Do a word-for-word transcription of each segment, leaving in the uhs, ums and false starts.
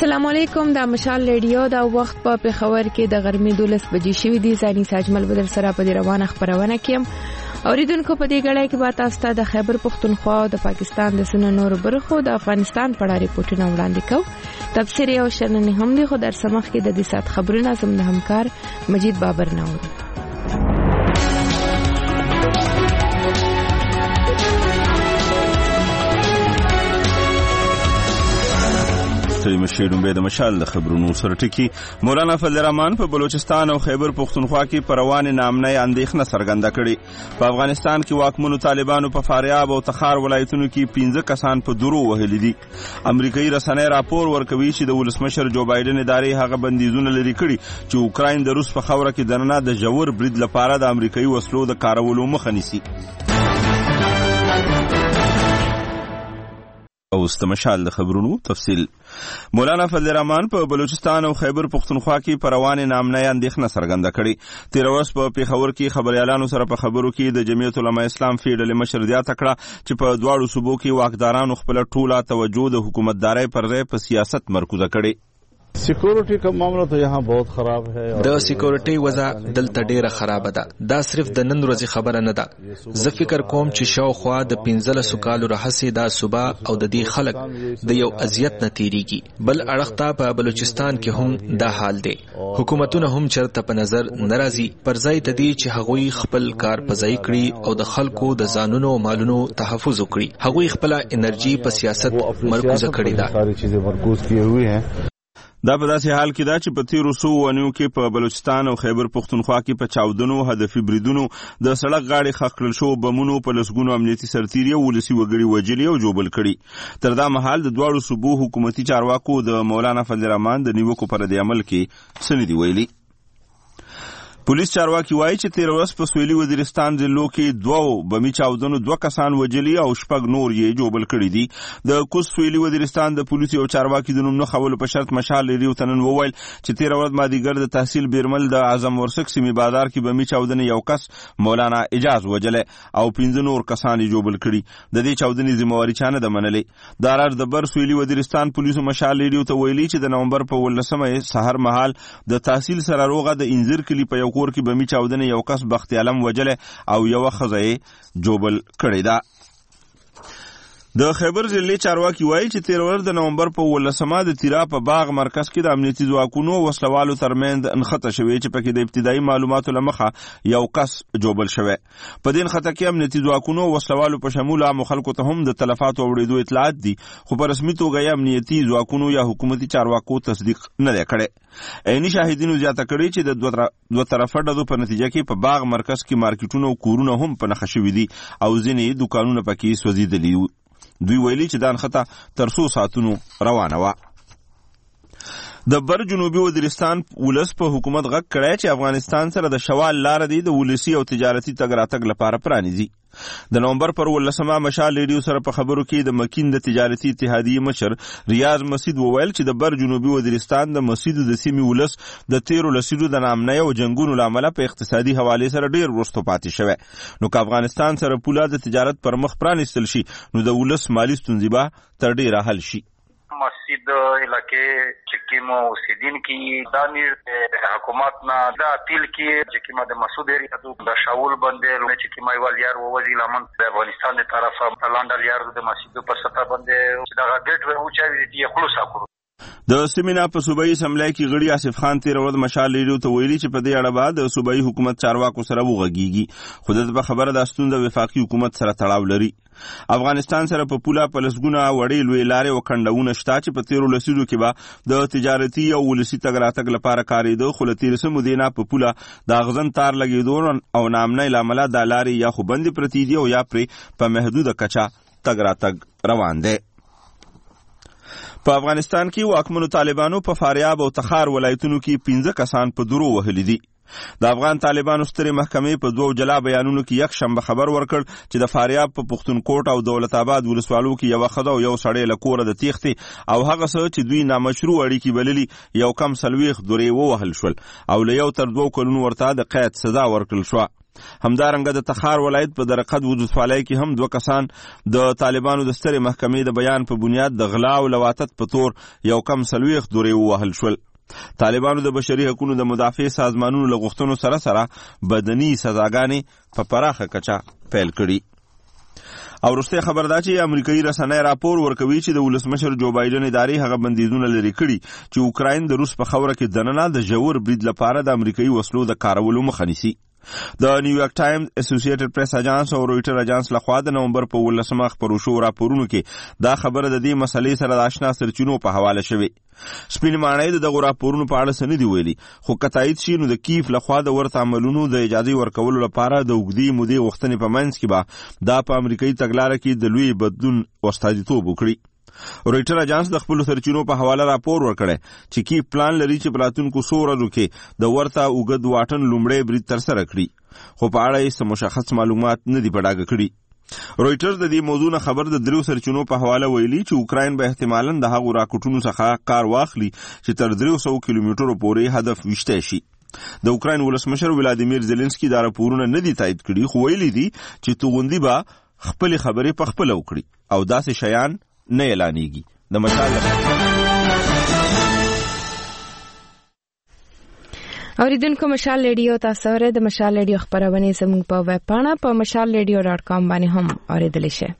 السلام علیکم. د مشال ریډیو دا وخت په پېښور کې د غرمې دولس بجې شوې دي. زاني ساجمل بدر سره په دې روانه خبرونه کېم. اوریدونکو په دې غړای کې به تاسو ته د خیبر پختونخوا او د پاکستان د سن نور برخو د افغانستان په اړه ریپورتونه وړاندې کوو. تفسیر او شننې هم دي، خو در سمخ کې د دې سات خبرونه زموږ همکار مجید بابر ناوړي. ستړي مشي ډومبې د مشال د خبرونو سره ټکی. مولانا فضل الرحمن په بلوچستان او خیبر پختونخوا کې پر روانې نامنۍ اندېښنه څرګنده کړې. په افغانستان کې واکمنو طالبانو په فاریاب او تخار ولایتونو کې پنځه کسان په درو وهلي دي. امریکایي رسنۍ راپور ورکوي چې د ولسمشر جو بایدن ادارې هغه بندیزونه لري کړي چې اوکراین د روس په خاوره کې دننه د ژور برید لپاره د امریکایي وسلو د کارولو مخه نیسي. اوس د مشال د خبرونو تفصیل. مولانا فضل الرحمن په بلوچستان او خیبر پختونخوا کې پر روانې نامنۍ اندېښنه څرګنده کړې. تېره ورځ په پېښور کې خبريالانو سره په خبرو کې د جمعیت علماء اسلام فی ډلې مشر زیاته کړه چې په دواړو صوبو کې واکدارانو خپله ټوله توجه د حکومتدارۍ پر ځای په سیاست مرکوزه کړې. سیکورټي کا معاملہ تو یہاں بہت خراب ہے. د سیکورټي وضع دلته ډیره خراب ده. دا صرف د نن ورځې خبره نه ده. زه فکر کوم چې شاوخوا د پنځلسو کالو راهیسې دا صوبه او د دې خلک د یو اذیت نه تیریږي. بل اړخ ته په بلوچستان کې هم دا حال دی. حکومتونه هم چرته په نظر ناراضي پر ځای ته دي چې هغوی خپل کار په ځای کړي او د خلکو د ځانونو او مالونو تحفظ وکړي. هغوی خپل انرژي په سیاست مرکوزه کړې ده. ساری چیزیں مرکوز کیے ہوئے ہیں. دا په داسې حال کې ده چې په تیرو څو اونیو کې په بلوچستان او خیبر پختونخوا کې په چاودنو، هدفي بریدونو، د سړک غاړې ښخ کړل شوو بمونو په لسګونو امنیتي سرتیري او ولسي وګړي وژلي او ژوبل کړي. تر دا مهال د دواړو صوبو حکومتي چارواکو د مولانا فضل الرحمن د نیوکو پر د عمل کې څه نه دي ویلي. پولیس چارواکي وایي چې تېره ورځ په سویلي وزیرستان ضلعو کې دوو بمي چاودنو دوه کسان وژلي او شپږ نور یې ژوبل کړي دي. د کوز سویلي وزیرستان د پولیسو یو چارواکي د نوم نه ښولو په شرط مشال ریډیو ته نن وویل چې تېره ورځ مازدیګر د تحصیل بیرمل د اعظم ورسک سیمې بازار کې بمي چاودنې یو کس مولانا اجاز وژلی او پنځه نور کسان یې ژوبل کړي. د دې چاودنې ذمهواري چا نه ده منلې. دا راز د بر سویلي وزیرستان پولیسو مشال ریډیو ته ویلي چې د نومبر په ولسمه سحر مهال د تحصیل سره روغه د انځر کلي په یو کور کې بمي چاودنې یو کس بخت علم وجله او یو ښځه یې ژوبل کړې ده. د خیبر ضلع چارواکي وایي چې تېره ورځ د نومبر په ولسمه د تیرا په باغ مرکز کې د امنیتي ځواکونو او وسلوالو ترمنځ نښته شوې چې پکې د ابتدایي معلوماتو له مخه یو کس ژوبل شوی. په دې نښته کې امنیتي ځواکونو او وسلوالو په شمول عامو خلکو ته هم د تلفاتو اورېدو اطلاعات دي، خو په رسمي توګه یې امنیتي ځواکونو یا حکومتي چارواکو تصدیق نه دی کړی. عیني شاهدینو زیاته کړې چې د دوه طرفه ډزو په نتیجه کې په باغ مرکز کې مارکیټونه او کورونه هم په نښه شوي دي او ځینې دوکانونه پکې سوځېدلي. دوی ویلي چې دا نښته تر څو ساعتونو روانه وه. د بر جنوبي وزیرستان ولس په حکومت غږ کړی چې افغانستان سره د شوال لاره دی د ولسي او تجارتي تګ راتګ لپاره پرانیزي. د نومبر پر ولسمه مشال ریډیو سره په خبرو کې د مکین د تجارتي اتحادیې مشر ریاض مسید وویل چې د بر جنوبي وزیرستان د مسیدو د سیمې ولس د تیرو لسیزو د نامنۍ او جنګونو له امله په اقتصادي حوالې سره ډېر وروسته پاتې شوی. نو که افغانستان سره پوله د تجارت پر مخ پرانیستل شي نو د ولس مالي ستونزې به تر ډېره حل شي. مسجد علاقې چې کوم اوسیدونکي دا نیر حکومت نه دا اپیل کې چې کوم د مسعود ریاضو د شاول باندې چې کوم یو لیار ووزي لمن د افغانستان د طرفه لاندې لیار د مسجد په سطح باندې دا غټ و چې دې خلاص کړو. د سیمینا په صوبایي اسمبلی کې غړي آصف خان تېره ورځ مشال ریډیو ته ویلي چې په دې اړه به د صوبایي حکومت چارواکو سره وغږیږي، خو دلته په خبره دا ستونزه د وفاقي حکومت سره تړاو لري. افغانستان سره په پوله په لسګونه وړې لویې لارې او کنډونه شته چې په تېرو لسیزو کې به د تجارتي او ولسي تګ راتګ لپاره کارېده، خو له تېرسه مودې نه په پوله د اغزن تار لګېدو او نامنۍ له امله دا لارې یا خو بندې پرتې دي او یا پرې په محدوده کچه تګ راتګ روان دی. په افغانستان کې واکمنو طالبانو په فاریاب او تخار ولایتونو کې پنځه کسان په درو وهلي دي. د افغان طالبانو سترې محکمې په دوو جلا بیانونو کې یک شنبه خبر ورکړ چې د فاریاب په پښتونکوټ او دولت آباد ولسوالو کې یوه ښځه او یو سړی له کوره د تېښتې او هغه څه چې دوی نامشروع اړیکې بللي یو کم څلوېښت دورې ووهل شول او له یو تر دوو کلونو ورته د قید سزا ورکړل شوه. همدارنګه د تخار ولایت په درقد وجودفالۍ کې هم دوه کسان د طالبانو د سترې محکمې د بیان په بنیاد د غلا او لواطت په تور یو کم څلوېښت دورې ووهل شول. طالبانو د بشري حقوقو د مدافع سازمانونو له غوښتنو سره سره بدني سزاګانې په پراخه کچه پیل کړي. او وروستی خبر دا چې امریکایي رسنۍ راپور ورکوي چې د ولسمشر جو بایدن ادارې هغه بندیزونه لرې کړي چې اوکراین د روس په خاوره کې دننه د ژور برید لپاره د امریکایي وسلو د کارولو مخه نیسي. د نیویارک ټایمز، اسوسییټډ پریس اجانس او رویټر اجانس لخوا د نومبر په ولسمه خپرو شو راپورونو کې دا خبره د دې مسلې سره د آشنا سرچینو په حواله شوې. سپین ماڼۍ د دغو راپورونو په اړه څه نه دي ویلي، خو که تایید شي نو د کیف لخوا د ورته عملونو د اجازې ورکولو لپاره د اوږدې مودې غوښتنې په منځ کې به دا په امریکایي تګلاره کې د لوی بدلون استازیتوب وکړي. رویټر اجانس د خپل سرچینو په حواله راپور ورکړی چې کیف پلان لري چې په راتلونکو څو ورځو کې د ورته اوږد واټن لومړی برید ترسره کړي، خو په اړه یې څه مشخص معلومات نه دي په ډاګه کړي. رویټرز د دې موضوع نه خبر د دریو سرچینو په حواله ویلي چې اوکراین به احتمالاً د هغو راکټونو څخه کار واخلي چې تر دریو سوو کیلومترو پورې هدف ویشتی شي. د اوکراین ولسمشر ولادیمیر زيلنسکي دا راپورونه نه دي تایید کړي، خو ویلي دي چې توغندي به خپلې خبرې په خپله وکړي او داسې شیان نه اعلانېږي. د مشال اوریدونکو مشال ریډیو تاسو اورئ. د مشال ریډیو خبرونه زموږ په ویب پاڼه په مشال ریډیو ډاټ کام باندې هم اوریدلی شئ.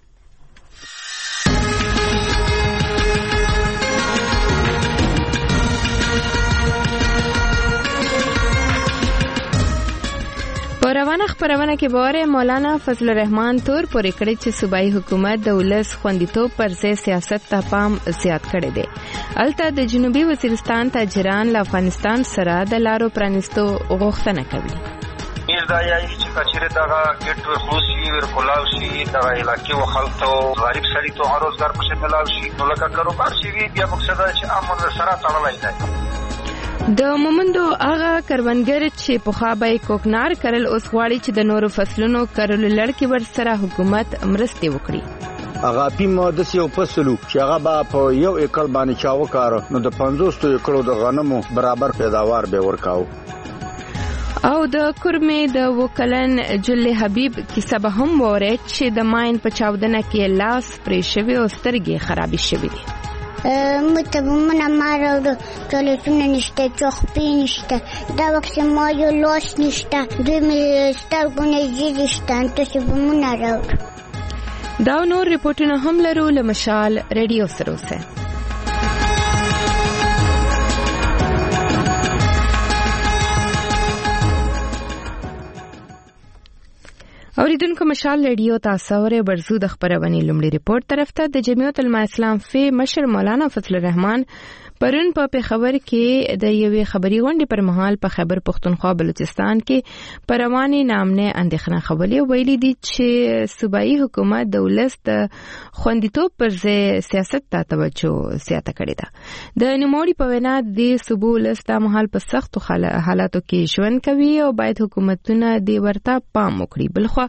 په روانه خبرونه کې باره مولانا فضل الرحمن تور پورې کړی چې صوبایي حکومت د ولس خوندیتوب پر ځای سیاست ته پام زیات کړی دی. الته د جنوبي وزیرستان تاجران له افغانستان سره د لارو پرانیستو غوښتنه کوي. میر دا یایي چې کچېرې دغه ګېټ ورخلوص شي، ورکولاو شي، دغه علاقې و خلک ته غریب سړي ته روزګار پسې میلاو شي، نو لکه کاروبار چې وي بیا مقصد دا چې امن ورسره تړلی دی. د مومندو هغه کروندګر چې پخوا به یې کوکنار کرل اوس غواړي چې د نورو فصلونو کرلو لړ کې ورسره حکومت مرستې وکړي. هغه پیم داسې یو فصل چې هغه به په یو ایکړ باندې چا وکاره نو د پنځوس ایکړو د غنمو برابر پیداوار به ورکاو. او د کورمې د وکلن جل حبیب کیسه به هم وره چې د ماین په چاودنه کې لاس پرې شوی او سترګې خرابې شوی دي. متبمونه ما راوړو، ټولیټونه نشته، چوخپې نشته، دا وخت ما یو لاس نشته، دوی مې سترګونه جدي شته، تاسې بمونه راوړو. دا نور ریپورټونه هم لرو. له مشال ریډیو سره اوسئ. اوریدونکو مشال ریډیو تاسو اورئ. برزو د خبرونې لومړی ریپورت طرف ته د جمعیت علماء اسلام فی مشر مولانا فضل الرحمن پرون په پېښور کې د یوې خبري غونډې پر مهال په خیبر پختونخوا بلوچستان کې پر رواني نامنه اندېښنه خولي ویلي دي چې صوبایي حکومت د ولس د خوندیتوب پر ځای سیاست ته توجه زیاته کړې ده. د نوموړي په وینا د صوبو ولس د مهال په سختو حالاتو کې ژوند کوي او باید حکومتونه د ورته پام وکړي. بلخو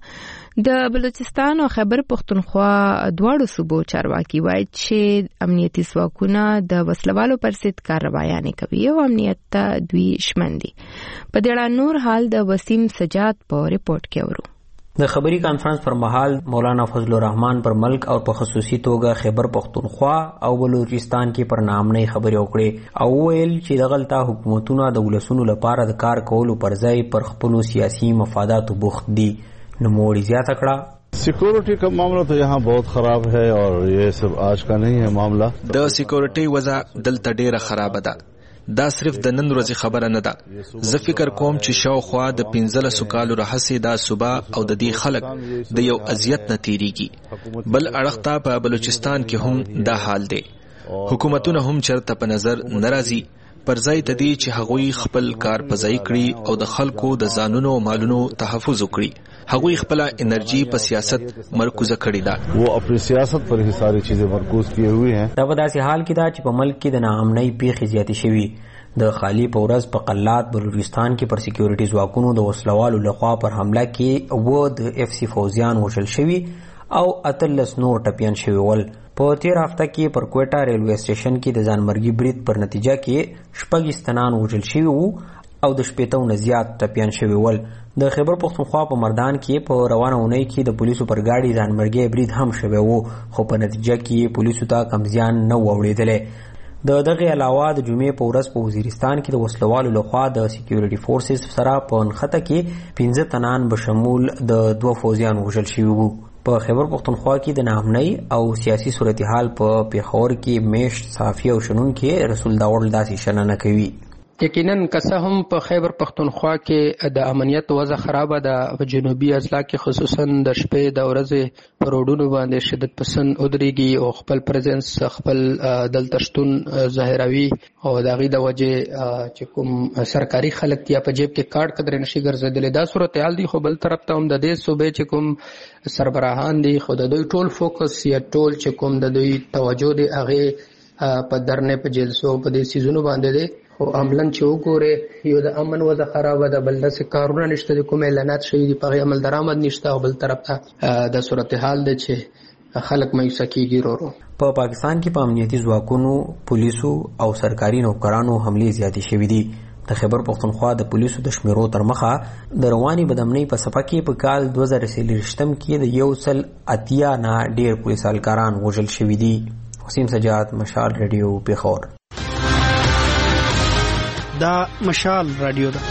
د بلوچستان او خیبر پختونخوا دواړو صوبو چارواکي وایي چې امنیتي ځواکونه د وسلوالو پر ضد کاروایانې کوي او امنیت ته دوی شمن دي. په دې اړه نور حال د وسیم سجاد په ریپورت کې اورو. د خبري کانفرنس پر مهال مولانا فضل الرحمن پر ملک او په خصوصي توګه خیبر پختونخوا او بلوچستان کې پر نامنۍ خبرې وکړې او ویل چې دغلطه حکومتونه د ولسونو لپاره د کار کولو پر ځای پر خپلو سیاسي مفاداتو بوخت دي. نوموړي زیاته کړه سیکورٹی کا معاملہ تو یہاں بہت خراب ہے اور یہ سب آج کا نہیں ہے معاملہ. د سیکورټي وضع دلته ډیره خراب ده. دا صرف د نن ورځې خبره نه ده. زه فکر کوم چې شاوخوا د پنځلسو کالو راهیسې دا صوبه او د دې خلک د یو اذیت نه تیریږي. بل اړخ ته په بلوچستان کې هم دا حال دی. حکومتونه هم چرته په نظر ناراضي پر ځای ته دي چې هغوی خپل کار په ځای کړي او د خلکو د ځانونو او مالونو تحفظ وکړي. هغوی خپل انرژي په سیاست مرکوزه کړې ده. وہ اپنی سیاست پر ہی ساری چیزیں مرکوز کیے ہوئے ہیں. دا په داسې حال کې ده چې په ملک کې د ناامنۍ پیښې زیاتې شوي. د خالی په ورځ په قلات بلوچستان کې پر سکیورټي ځواکونو د وسلوالو لخوا پر حمله کې و د اف سی فوزیان وژل شوي او اتلس نور ټپیان شوي ول. په تیر هفته کې پر کوټا ریلوے سټیشن کې د ځانمرګي برید پر نتیجه کې شپږ استنان وژل شوي وو او د شپېتو نه زیات ټپیان شوي ول. د خیبر پښتونخوا په مردان کې په روانه اونۍ کې د پولیسو پر ګاډي ځانمرګي برید هم شوی وو، خو په نتیجه کې پولیسو ته کم زیان نه و اورېدلی. د دغه علاوه د جمعې په ورځ په وزیرستان کې د وسلوالو لخوا د سکیورټي فورسز سره په نښته کې پنځه تنان بشمول د دوه فوجیان وژل شوي وو. په خیبر پښتونخوا کې د ناامنۍ او سیاسي صورتحال په پیښور کې میشت صحافي او شنونکي رسول داوړ داسې شننه کوي. یقینا که څه هم په خیبر پښتونخوا کې د امنیت وضع خرابه ده، په جنوبي اضلاع کې خصوصا د شپې د ورځې په روډونو باندې شدت پسند ودرېږي او خپل پریزنس خپل دلته شتون ظاهروي او د هغې د وجې چې کوم سرکاري خلک یا په جیب کې کارډ قدرې نشي ګرځېدلی دا صورتحال دی. خو بل طرف ته هم د دې صوبې چې کوم سربراهان دي خو د دوی ټول فوکس یا ټول چې کوم د دوی توجه دی هغې په درنې په جلسو په دې سیزونو باندې دی. خو عملاً چې وګورې یو د امن وضع خرابه ده، بل داسې کارونه نشته د کوم اعلانات شوي دي په هغې عمل درآمد نشته، او بل طرف ته د صورتحال دی چې خلک مایوسه کېږي ورو ورو. په پاکستان کې په امنیتي ځواکونو، پولیسو او سرکاري نوکرانو حملې زیاتې شوي دي. د خیبر پښتونخوا د پولیسو د شمیرو تر مخه د رواني بدامنۍ په څپه کې په کال دوه زره څلوېښتم کې د یو سل اتیا نه ډېر پولیس اهلکاران وژل شوي دي. حسین سجاد، مشال ریډیو، پیښور. دا مشال رادیو ده.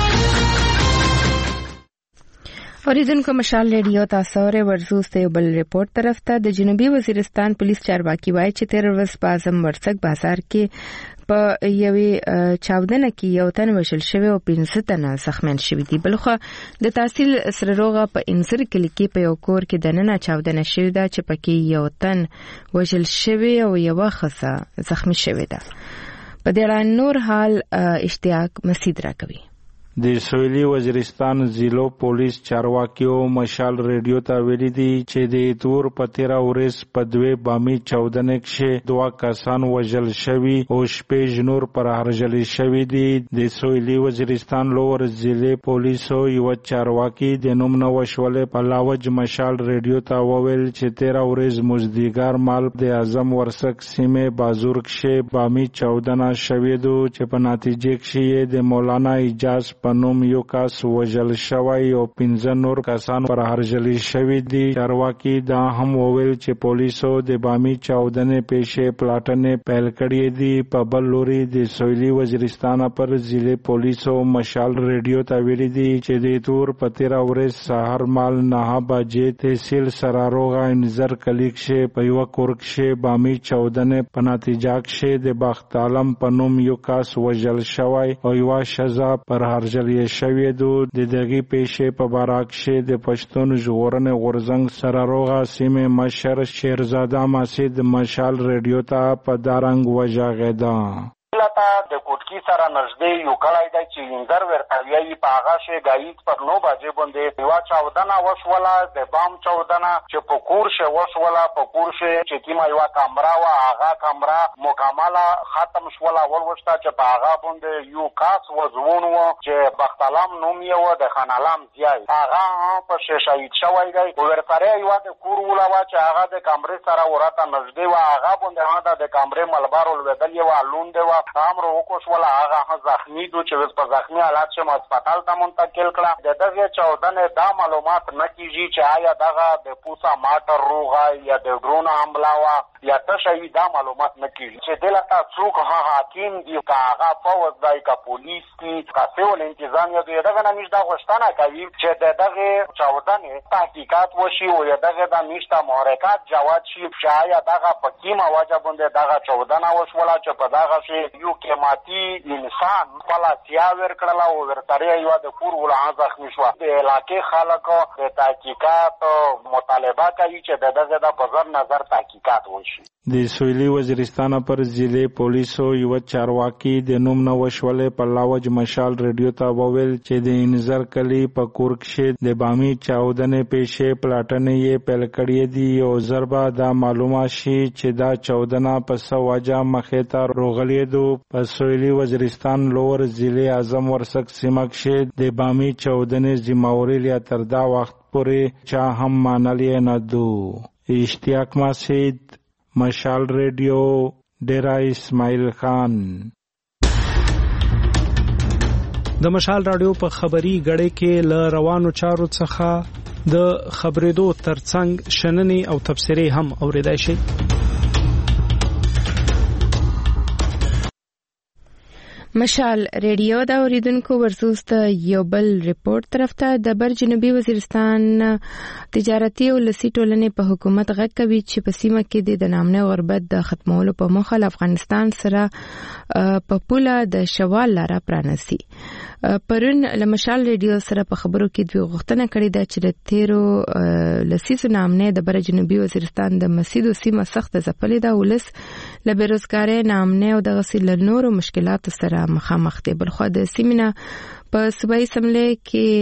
اوریدونکو مشال ریډیو تاسو اورئ. ورځو یو بل ریپورت طرف ته د جنوبي وزیرستان پولیس چارواکي وایي چې تیر ورځ په اعظم ورڅک بازار کې په یوې چاودنه کې یو تن وژل شوی او پنځه تنه زخمیان شوي دي. بلخو د تحصیل سره روغه په انځر کلي کې په یو کور کې دننه چاودنه شوې ده چې پکې یو تن وژل شوی او یوه ښځه زخمی شوې ده. په دې اړه نور حال اشتیاق مسید راکوي. د سویلي وزیرستان ضلع پولیس چارواکیو مشال ریډیو ته ویلي دي چې د اتور په تیره ورځ په دوې بامي چاودنې کښې دوه کسان وژل شوي او شپږ نور پرهرژلي شوي دي. د سویلي وزیرستان لور ضلع پولیسو یو چارواکي د نوم نه وشولې په لاوج مشال ریډیو ته وویل چې تیره ورځ مزدیګر مال د اعظم ورڅک سیمې بازور کښې بامي چاودنه شوې ده چې په نتیجه کښې یې د مولانا اجاز په نوم یو کس وژل شوی او پنځه نور کسان پرهرژلي شوي دي. چارواکي دا هم وویل چې پولیسو د بامي چاودنې پیښې پلاټنې پیل کړې دي. په بل لوري د سویلي وزیرستان پر ضلع پولیسو مشال ریډیو ته ویلي دي چې د تور په تیره ورځ سهار مال نهه بجې تحصیل سراروغه انځر کلي کښې په یوه کور کښې بامي چاودنې په نتیجه کښې د بخت عالم په نوم یو کس وژل شوی او یوه ښځه پرهرژلې شوې ده. د دغې پیښې په باره کښې د پښتون ژغورنې غورځنګ سراروغه سیمې مشر شیرزاده مسعود مشال ریډیو ته په دا رنګ وژغېده. لته د کوټکی سره نږدې یو کلی دی چې انځر ورته وایي په هغه شی ګایید پر نو بجې باندې یوه چاودنه وشوله د بام چاودنه چې په کور شی وشوله. په کور شی چې کومه یوه کمره وه هغه کمره مکمله ختم شوله ولوشته چې په هغه باندې یو کس وځوون و چې بختالام نوم یې و د خانالام ضیای هغه هم په شی شهید شوی دی. ورسره یوه د کور وله وه چې هغه د کمرې سره ورته نږدې وه هغه باندې هم د کمرې ملبر ولوېدل یې وه لوندې وه امر وکوشوله هغه هم زخمی دو چې اوس په زخمی حالت شم هسپتال ته منتقل کړه. د دغې چاودنې دا معلومات نه کیږي چې آیا دغه د پوسا ماټر روغه یا د ډرون حمله وه یا څه شی دا معلومات نه کیږي چې دلته څوک ها حاکم دي که هغه پوځ دی که پولیس دي که سیول انتظامیه دي دغه نه موږ دا غوښتنه کوي چې د دغې چاودنې تحقیقات وشي او د دغې د موږ ته محرکات جواب شي چې آیا دغه په کومه وجه باندې دغه چاودنه وشوله چې په دغه شی یو قیمتي انسان خپله سیا ورکړله او ورسره یوه د کور وله زخمي شوه. د علاقې خلکو د تحقیقات مطالبه کوي چې د دغې د په زر نظر تحقیقات وشي. د سویلي وزیرستان پر ضلع پولیسو یو چارواکي د نوم نه وشولې په لاوج مشال ریډیو ته وویل چې د انځر کلي په کور کښې د بامي چاودنې پیښې پلاټنې یې پیل کړې دي او ژر به دا معلومه شي چې دا چاودنه په څه وجه مخې ته راغلې ده. په سویلي وزیرستان لور ضلع اعظم ورڅک سیمه کښې د بامي چاودنې ذمهواري لا تر دا وخت پورې چا هم منلې نه ده. اشتیاق مسعود، مشال ریډیو، ډیرا اسماعیل خان. د مشال رادیو په خبري غړې کې ل روانو چارو څخه د خبرېدو ترڅنګ شننې او تبصرې هم اوریدای شي. مشال ریډیو دا اوریدونکو ورسوس ته یو بل ریپورت طرف ته د بر جنوبي وزیرستان تجارتي او لسی ټولنې په حکومت غږ کوي چې په سیمه کې د نامنه غربت د ختمولو په موخه افغانستان سره په پوله د شوال لاره پرانسي. پرون له مشال ریډیو سره په خبرو کې دوی غوښتنه کړې ده چې د تیرو لسیزو نامنه د بر جنوبي وزیرستان د مسیدو سیمه سخت ځپلې ده، ولس له بیروزګارۍ نامنه او د غسیل نورو مشکلاتو سره مخامخ دي. بلخو د سیمینه په صوبایي اسمبلی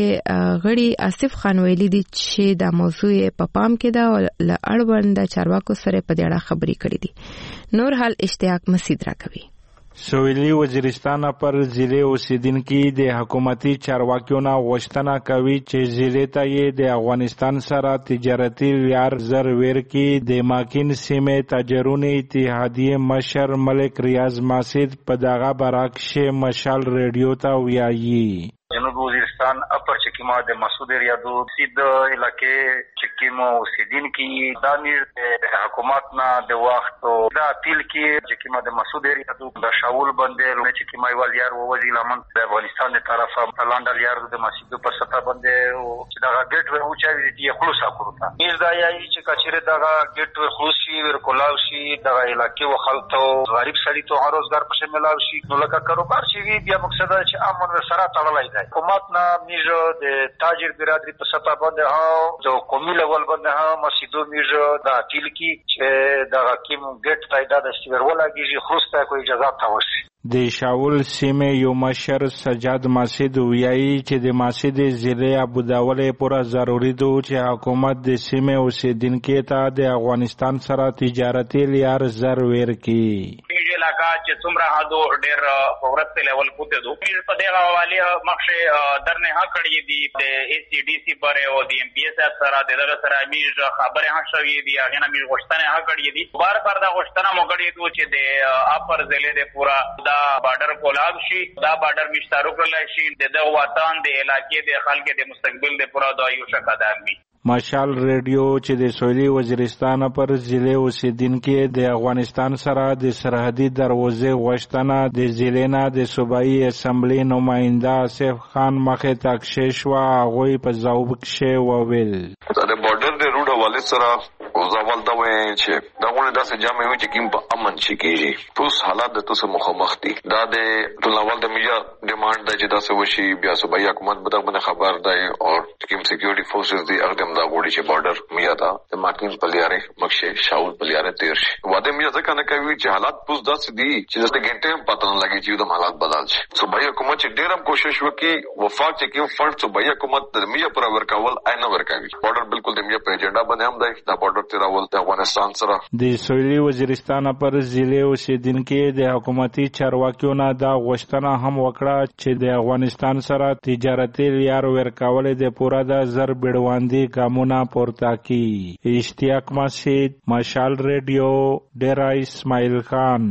کې غړي آصف خان ویلي دي چې دا موضوع په پام کې ده او له اړوند چارواکو سره په دې اړه خبرې کړې دي. نور حال اشتیاق مسید را کوي. سویلی وزیرستان پر ضلع اوسیدونکو د حکومتي چارواکیو نه غوښتنه کوي چې ضلع ته یې د افغانستان سره تجارتي لار زر ورکړي. د ماکین سیمې تاجرونو اتحادیې مشر ملک ریاض ماسید په دغه برعکس مشال ریډیو ته ویایي. جنوب وزیرستان اپر چکیما د مسعود ریاضو سید علاقې چکیمو اوسیدونکو دا میر حکومت نه د وخت او دا تل کې چکیما د مسعود ریاضو د شاول باندې لږ چکیما یوال یار ووزي لمن د افغانستان د طرفه لاندل یار د مسجد په سطح باندې او چې دا ګټ ور اوچاوي دي خلاص اکروتا ایز دا یای چې کچره دا ګټ ور خلاصي ور کولاو شي د علاقې وخلتو غریب سړی ته روزګار په شمولاو شي نو لکه کاروبار شي بیا مقصد چې امن سره تړلای دی. حکومت نه میجو د تاجر برادری په سطح باندې ها د قومي لیول باندې ها مسجدو میجو د تل کې چې د حکیم ګټ تعداد استور ولاږي خو کوئی اجازه تاوسي. د شاول سیمه یو مشر سجاد ماسید ویایي چې د ماسید ضلع ابوداولې پورا ضروری ده چې حکومت د سیمه اوسیدونکو ته د افغانستان سره تجارتي لار زر ورکړي. علاقہ چې څومره هادو ډېر فورت لیول پوته دو په دغه حواله مخشه درنه ها کړی دی د ای سی ډی سی پر او د ام پی ایس سره دغه سره میز خبره ها شوې دی هغه نه میز غوښتنه ها کړی دی بار بار دا غوښتنه مو کړی دی چې د اپر ضلع د پورا دا بارډر کولاب شي دا بارډر مشترک کولای شي د وطن د علاقې د خلکو د مستقبل د پورا د یو شکدان وي. مشال ریډیو چې د سویلی وزیرستان پر ضلع اوسیدونکو د افغانستان سره د سرحدي دروازې غوښتنه د ضلع نه د صوبایي اسمبلی نماینده آصف خان مخې ته کښې شوه. هغوی په ځواب کښې وویل د بارډر د روډ حوالې سره اوزاول دا وایي چې دغه داسې جامې وي چې کوم په امن شي کېږي اوس حالات د تاسو مخامخ دي. دا د ټولنوال د میډیا ډیمانډ دی چې داسې وشي بیا صوبایي حکومت به دغه خبر دی او کوم سکیورټي فورسز دي هغه دا غوړي چې بارډر میا دا د ماکین پلیاره مخشه شاول پلیاره تیر شي واده میا ځکه نه کوي چې حالات پوس داسې دي چې د ګنټې پته نه لګي چې د حالات بدل شي. صوبایي حکومت چې ډېر هم کوشش وکړي وفاق چې کوم فند صوبایي حکومت د میا پر ورکول آینه ورکوي بارډر بالکل د میا په ایجنډا باندې هم دی دا بارډر تیرول د افغانستان سره. د سویلی وزیرستان پر ضلع اوسیدونکو د حکومتي چارواکیو نه دا غوښتنه هم وکړه چې د افغانستان سره تجارتي لار ورکول د پورا د زر بیړواندي ګامونه پورته کی. اشتیاق مسید مشال ریډیو ډیرا اسماعیل خان.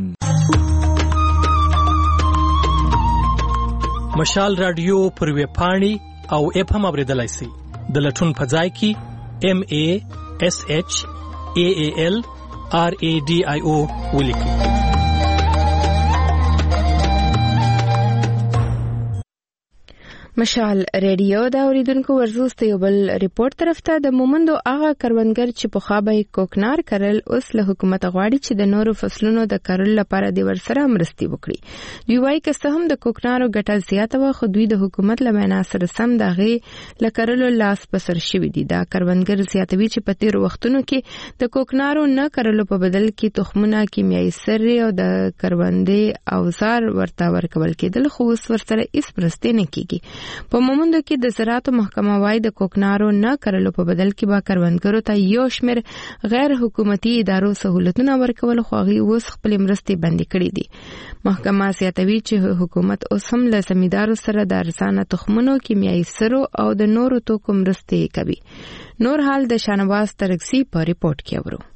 مشال رادیو پر ویب پاڼې او اپ هم اوریدلای شئ. د لټون په ځای کې ام ای اس ایچ ای ای ال آر ای ډي آی او ولیکئ. مشال ریډیو دا اوریدونکو ورزوس ته یو بل ریپورت طرف ته د مومندو هغه کروندګر چې په خابه کوکنار کرل اوس له حکومت غواړي چې د نورو فصلونو د کرل لپاره د ورسره مرستي وکړي. دوی وايي که څه هم د کوکنارو ګټه زیاته و خو دوی د حکومت له وینا سره سم دغه لکرلو لاس پسر شوی دي. دا کروندګر زیاتوي چې په تیر وختونو کې د کوکنارو نه کرلو په بدل کې تخمونه کیمیاوي سرې او د کروندې اوزار ورته ورکول کېدل خو اوس ورسره هیڅ مرستې نه کیږي. په مومندو کې د زراعت محکمه وايي د کوکنارو نه کرلو په بدل کې به کروندګرو ته یو شمېر غیر حکومتي ادارو سہولتونه ورکول خو هغوی اوس خپلې مرستې بندې کړې دي. محکمه زیاتوي چې حکومت اوس هم له زمیندارو سره د ارزانه تخمونو کیمیاوي سرو او د نورو توکو مرستې کوي. نور حال د شانواز ترکسی په ریپورت کې اورو.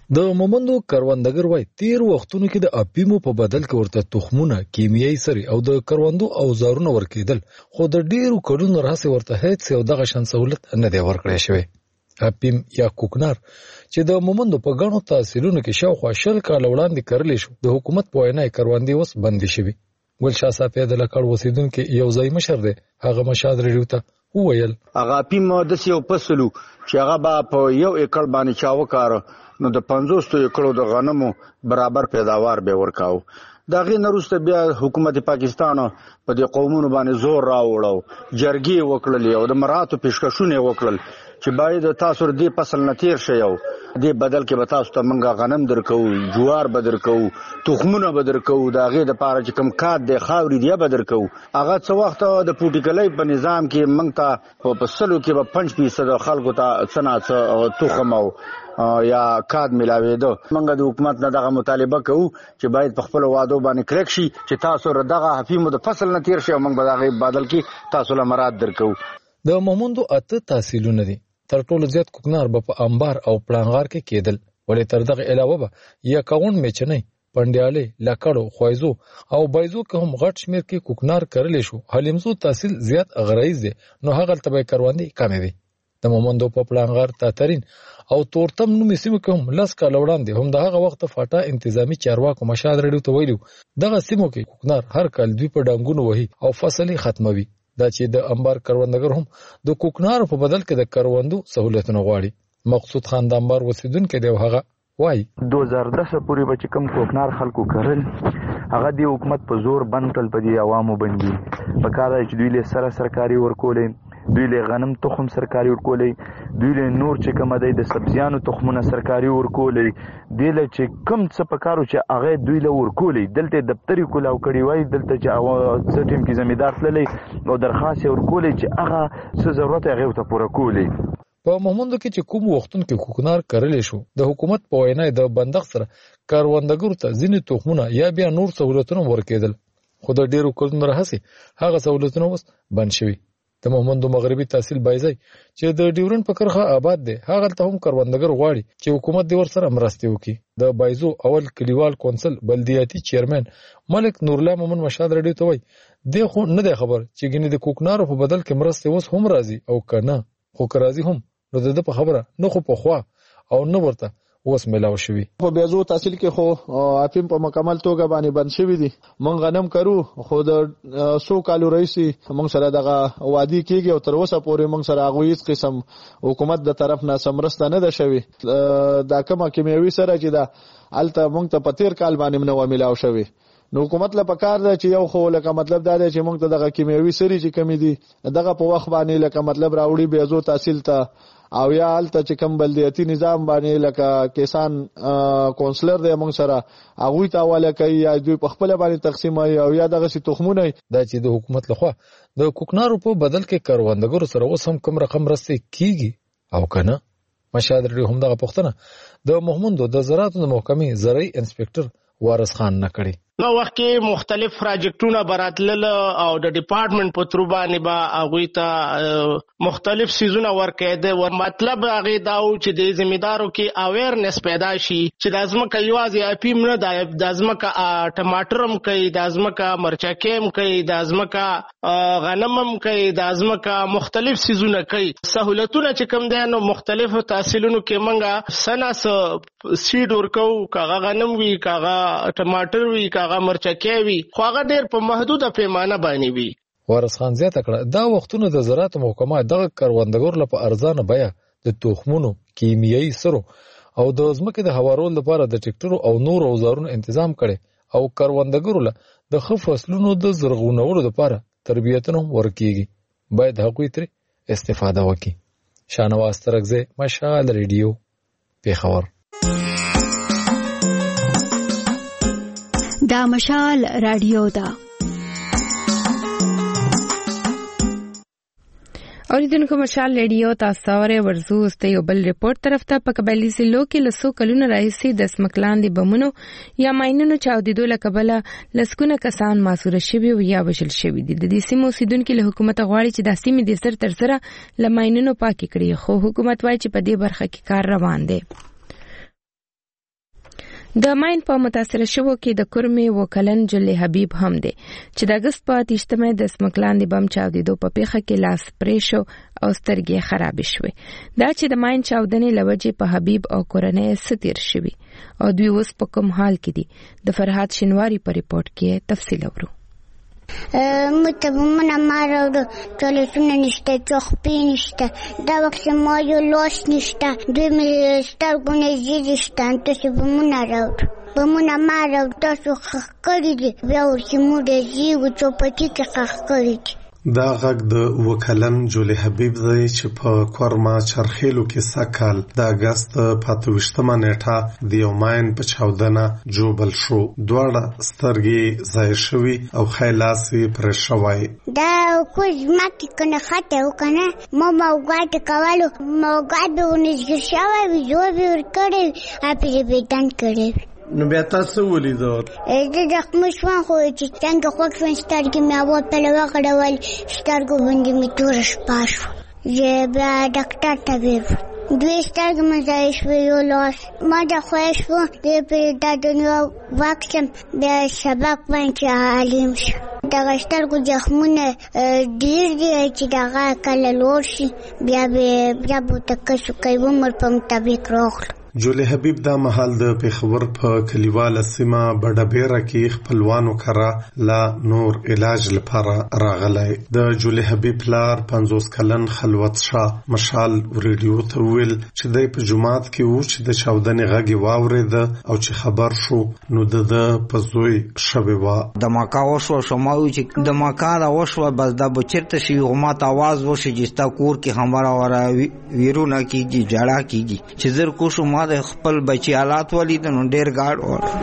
د مومندو کروندګر وای تیر وختونو کې د اپیمو په بدل کې ورته تخمونه کیمیاوي سري او د کروندو اوزارونه ورکېدل، خو د ډیرو کډونو راځي ورته هیڅ یو دغه شان سہولت نه دی ورکړی شوی. اپیم یا کوکنار چې د مومندو په غنو تحصیلونو کې شاوخوا شل کال وړاندې کرلې شو، د حکومت په وینا کروندې اوس بندي شوی. ګلشاه صافی د لکړ اوسیدونکو یو ځای مشر دی، هغه مشاد ریډیو ته وویل هغه اپیم د یو فصلو چې هغه به په یو ایکړ باندې چا وکړ نو د پنځوس ایکړو د غنمو برابر پیداوار به ورکاو. دا غي نروسته بیا حکومت پاکستان په دې قومونو باندې زور راوړو، جرګي وکړلې او د مراتو پیشکشونه وکړل چې باید تاسو دې فصل نه تیر شئ او دې بدل کې به تاسو ته منګه غنم درکو، جوار به درکو، تخمونه به درکو، دا غي د پاره چې کم کاد د خاوري دی به درکو. هغه څو وخت د پولیټیکلای په نظام کې منګ ته په پسلو کې به پنځه فیصد خلکو ته صنعت تخم او یا کاد ملاويدو. منګه د حکومت نه دغه مطالبه کوو چې باید په خپل وادو باندې کلک شي چې تاسو دغه حفیمو د فصل نه تیر شي او موږ به دغه بدل کې تاسو له مراد درکو. د مومندو اته تحصیلونه دي، تر ټولو زیات کوکنار به په انبار او پلانغار کې کېدل، ولې تر دغه علاوه به یا کاون میچنۍ، پندیاله، لکړو، خوایزو او بایزو که هم غټ شمیر کې کوکنار کړل شو. حلیمزو تحصیل زیات غرایز دي، نو هغه تبع کروندې کمې دي. د مومندو په پلانغار تاترین او تورتم نومې سیمو کې هم لاس کال وړاندې هم دغه وخت فاټا انتظامی چارواکو مشاد ریډیو ته ویلو دغه سیمو کې کوکنار هر کال دوی په ډنګونو وهي او فصل ختموي. دا چې د انبار کروندګر هم د کوکنار په بدل کې د کروندو سہولتونه غواړي. مقصود خان د انبار وسیدونکو دی، هغه وای دو هزار دس پورې به کم کوکنار خلکو کرل، هغه د حکومت په زور بند کړل، په دې عوامو باندې په کار چې دوی له سره سرکاري ورکولې، دوی له غنم تخم سرکاري ورکولې، دوی له نور چې کوم دی د سبزیانو تخمونه سرکاري ورکولې، دوی له چې کم څه په کارو چې هغه دوی له ورکولې. دلته دفتری کولاو کړی وای، دلته چې څه ټیم کې زمیندار تللی او درخواست ورکولې چې هغه څه ضرورت هغه ته پوره کولې. په مومندو کې چې کوم وختون کې کوکنار کړل شو، د حکومت په وینا د بندق سره کاروندګرو ته ځینې تخمونه یا بیا نور سہولتونه ورکېدل، خو د ډیرو کلونو راهسي هغه سہولتونه اوس بند شوي. د مومندو مغربي تحصیل بایزای چې د ډیورن په کرخه آباد دی، هغه ته هم کاروندګر غواړي چې حکومت د ور سره مرسته وکړي. د بایزو اول کلیوال کونسل بلدیاتي چیرمن ملک نورالله مومن مشاد ریډیو ته وای د خو نه دی خبر چې ګنې د کوکنارو په بدل کې مرسته اوس هم راځي او کنه، خو که راځي هم نو د په خبره نه خو په خوا او نه ورته اوس ملاو شوی. خو بیا زو تحصیل کې خو اپیم په مکمل توګه باندې بند شوی دي. مونږ غنم کرو، خو د سو کالو رئیسي مونږ سره دغه وادي کېږي او تر اوسه پورې مونږ سره هغه هیڅ قسم حکومت د طرف نه سمرسته نه ده شوی. دا کومه کیمیاوي سره چې دا الته مونږ ته په تیر کال باندې نه ملاو شوی. نو حکومت له پکار ده چې یو خو لکه مطلب دا دی چې مونږ ته دغه کیمیاوي سری چې کمی دي دغه په وخت باندې لکه مطلب راوړي بیا زو تحصیل ته او یا الته چې کوم بلدیاتي نظام باندې لکه کسان کونسلر دی مونږ سره هغه ته حواله کوي یا دوی په خپل باندې تقسیم او یا دغه سي تخمونه دا چې د حکومت لخوا د کوکنارو په بدل کې کاروندګرو سره اوس هم کوم رقم رسې کیږي او کنه. مشاد ریډیو هم دغه پوښتنه د مومندو د زراعت محکمې زرعي انسپکټر وارث خان نه کړی. نو وخت کې مختلف پروجیکټونه براتلل او د ډپارټمنټ په تر باندې با هغه ته مختلف سيزونه ورکېده او مطلب هغه داو چې د ذمہدارو کې اویرنس پیدا شي چې د ازمکه یوازې اپیم نه د ازمکه ټماټرم کوي، د ازمکه مرچکیم کوي، د ازمکه غنمم کوي، د ازمکه مختلف سيزونه کوي. سہولتونه چې کوم دي نو مختلفو تحصیلونو کې منګه سناس سیډ ورکو، کاغه غنم وی، کاغه ټماټر وی، کاغه مرچکې وی، خو هغه ډېر په محدوده پیمانه باندې وی. وارث خان زیاته کړه دا وختونه د زراعت محکمه دغه کاروندګرو لپاره ارزانه بیه د تخمونو، کیمیاوي سرو او د ځمکې د هوارولو لپاره د ټریکټرو او نور اوزارونو تنظیم کړي او کاروندګرو له د ښه فصلونو د زرغونولو لپاره تربیتونه ورکیږي. باید هغوی ترې استفاده وکړي. شانواز ترکزی، مشال ریډیو، پیښور. دا مشال رادیو دا اوریدونکو مشال ریډیو تاسو اورئ. ورزو ست یو بل ریپورت طرف ته په قبایلی ضلعو کې لسو کلونو راهیسې د سمکلاندې بمونو یا ماینونو چاودېدو له کبله لسګونه کسان ماسوره شوي او یا وژل شوي دي. د دې سیمو اوسیدونکي له حکومت غواړي چې دا سیمې د سر تر سره له ماینونو پاکې کړي، خو حکومت وایي چې په دې برخه کې کار روان دی. د ماین په متاثر شوو کې د کورمې وکلن جلی حبیب هم دی چې د اگست په تیشتمه د سمکلاندې بم چاودیدو په پیخه کې لاس پرې شو او سترګې خراب شوې. دا چې د ماین چاودنې لوجې په حبیب او کورنۍ ستیر شوي او دوی اوس په کوم حال کې دي. د فرحات شینواری په ریپورت کې تفصیل اورو. متبمونه ما راوړو ټولیټونه نشته چوخپې نشته دا وخت ما یو لاس نشته دوی مې سترګونه زیږې شته تاسې بمونه راوړو بمونه ما راوړو تاسو ښخ کړي دي بیا ورسې موږ زیږو چوپتي کې ښخ کړي دي. دا غږ د وکلن جولی حبیب دی چې په کورما چرخیلو کې سکال د اگست په اتویشتمه نیټه د یو ماین په چاودنه جوبل شو. دواړه سترګې ضایع شوي او ښی لاس یې پرې شوی. دا کوز مکې کنه خطه وکنه ما موګاټ کولو موګاټ به ونځګر شوی وي زور به ورکړی وي اپې به دن کړی. نو بیا تاسو ولیدل؟ زه زخمي شوم خو چې څنګه خوږ شوم سترګې مې هوا پله وغړول سترګو باندې مې توره شپه شوه. زه بیا ډاکټر ته بیوم دوی سترګې مې ضایع شوې یو لاس ما د خوښ شو دی پرې دا دنیا واکسم بیا سبق باندې عالم شو. دغه سترګو زخمونه ډېر دي چې دغه کله لوړ شي بیا به بیا به تکسو کوي عمر په مطابق راغلو. جولی حبیب دا مهال د پیښور په کلیواله سیمه بډبیره کې خپلوانو کرا لا نور علاج لپاره راغلی. د جولی حبیب پلار پنځوس کلن خلوت شاه مشال ریډیو ته ویل چې دی په جماعت کې و چې د چاودنې غږ یې واورېده او چې خبر شو نو د ده په زوی شوې وه. دماکه وشوه شما وی چې دماکه را وشوه بس دا به چېرته شي خو ما ته آواز وشي چې ستا کور کې خبره وره ویرونه کېږي جړا کېږي چې زر کوشو ما د خپل بچی حالات ولید نو ډیر ګاډ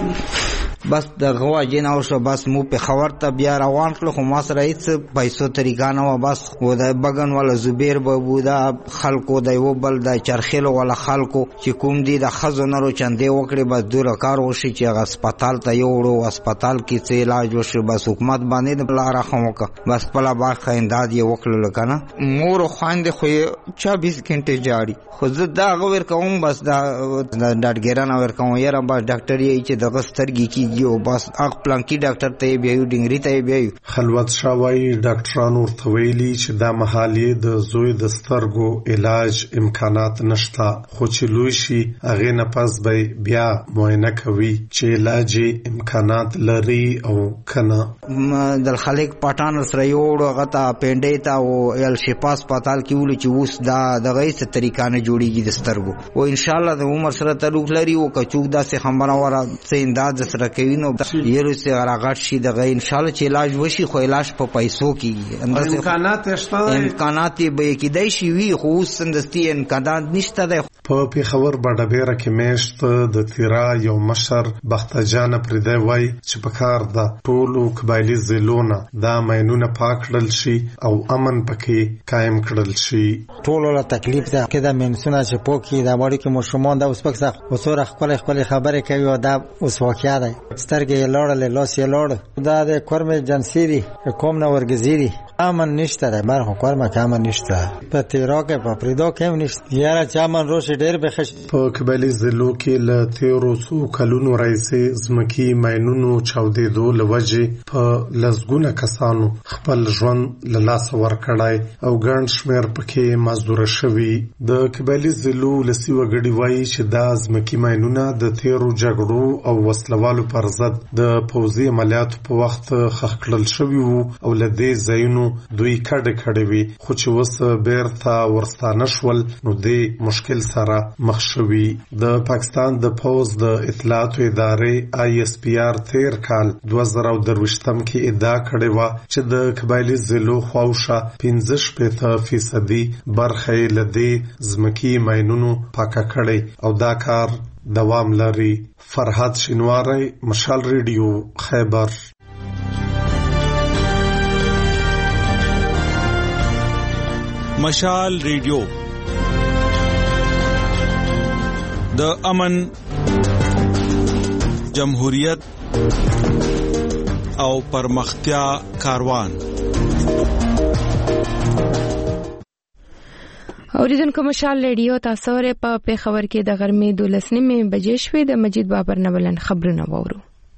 اور بس د غوا جن او شو بس مو په خبر ته بیا روان کړو خو ما سره هیڅ پیسو طریقه نه و. بس و د بغن ولا زبیر بابو دا خلکو د یو بل د چرخیلو ولا خلکو چې کوم دي د خزونرو چندې وکړي بس دور کار وشي چې هسپتال ته یو وړو هسپتال کې څه علاج وشي بس حکومت باندې د بل راخموکه بس پلا باغ خینداد یې وکړل کنه مور خواند خو چوبیس غنټه جاری خو زه دا غوړ کوم بس دا ډاډګرانه ور کوم یاره بس ډاکټر یې چې د غسترګي کې یو بس اخ پلانکی ډاکټر ته بیاو ډنګری ته بیاو. خلوت شاوی ډاکټرانو ورته ویلي چې دا مهالې د زوی د سترګو علاج امکانات نشته خو چې لوی شي هغې نه پس به بیا معاینه کوي چې علاج امکانات لري او کنه. د خلک پټان سره یو هغه ته پنډې ته او ال شفا هسپتال کې ول چې اوس دا دغه څه طریقه نه جوړیږي د سترګو او ان شاء الله د عمر سره تعلق لري او کچوک دا څه خبره وره څه انداز سره کوي نو یره سره راغټ شي دغه ان شاء الله چې علاج وشي خو علاج په پیسو کې اندازه امکانات شته امکانات به کېدای شي وي خو سندستي امکانات نشته ده. په پیښور بډبیره کې میشت د تیرا یو مشر بختجان پردی وای چې په کار د ټولو قبایلی ضلعونو دا ماینونه پاک کړل شي او امن پکې قائم کړل شي. ټولو له تکلیف ده کې د منسونه چې پوکي د باندې کې مشرومان دا اوس پکې وسوره خپل خپل خبره کوي او دا اوس واقعیا ده سترګې لوړل لاس یې لوړ دا د کورمې جنسيري کوم نه ورګزيري امن نشته ده بر خو کورمه کې امن نشته په تیرا کې په پریدو کې نشته یاره چې امن روش ډېر بخښ. په قبایلی ضلعو کې له تیرو څو کلونو راځي ځمکي ماینونو چاودېدو له وجې په لسګونه کسانو خپل ژوند له لاسه ورکړی او ګڼ شمېر پکې مزدوره شوي. د قبایلی ضلعو لسی وګړي وایي چې دا ځمکي ماینونه د تیرو جګړو او وسلوالو پر ضد د پوځي عملیاتو په وخت ښخ کړل شوي وو او له دې ځایونو دوی کډه کړې وي خو چې اوس بیرته ورستانه شول نو دې مشکل سره مخ شوي. د پاکستان د پوز د اطلاعاتو ادارې آی اس پی آر تیر کال دوه زره درویشتم کې ادعا کړې وه چې د قبایلی ضلعو خواوشا پنځه شپېته فیصدي برخه یې له دې ځمکي ماینونو پاکه کړې او دا کار دوام لري. فرحات شینواری مشال ریډیو خیبر. مشال ریډیو د امن جمهوریت او پرمختیا کاروان. اوریدونکو مشال ریډیو تاسو لري په پیښور کې د غرمې دولس نیمې بجې شوې د مجید بابر نولن خبرونه وورو.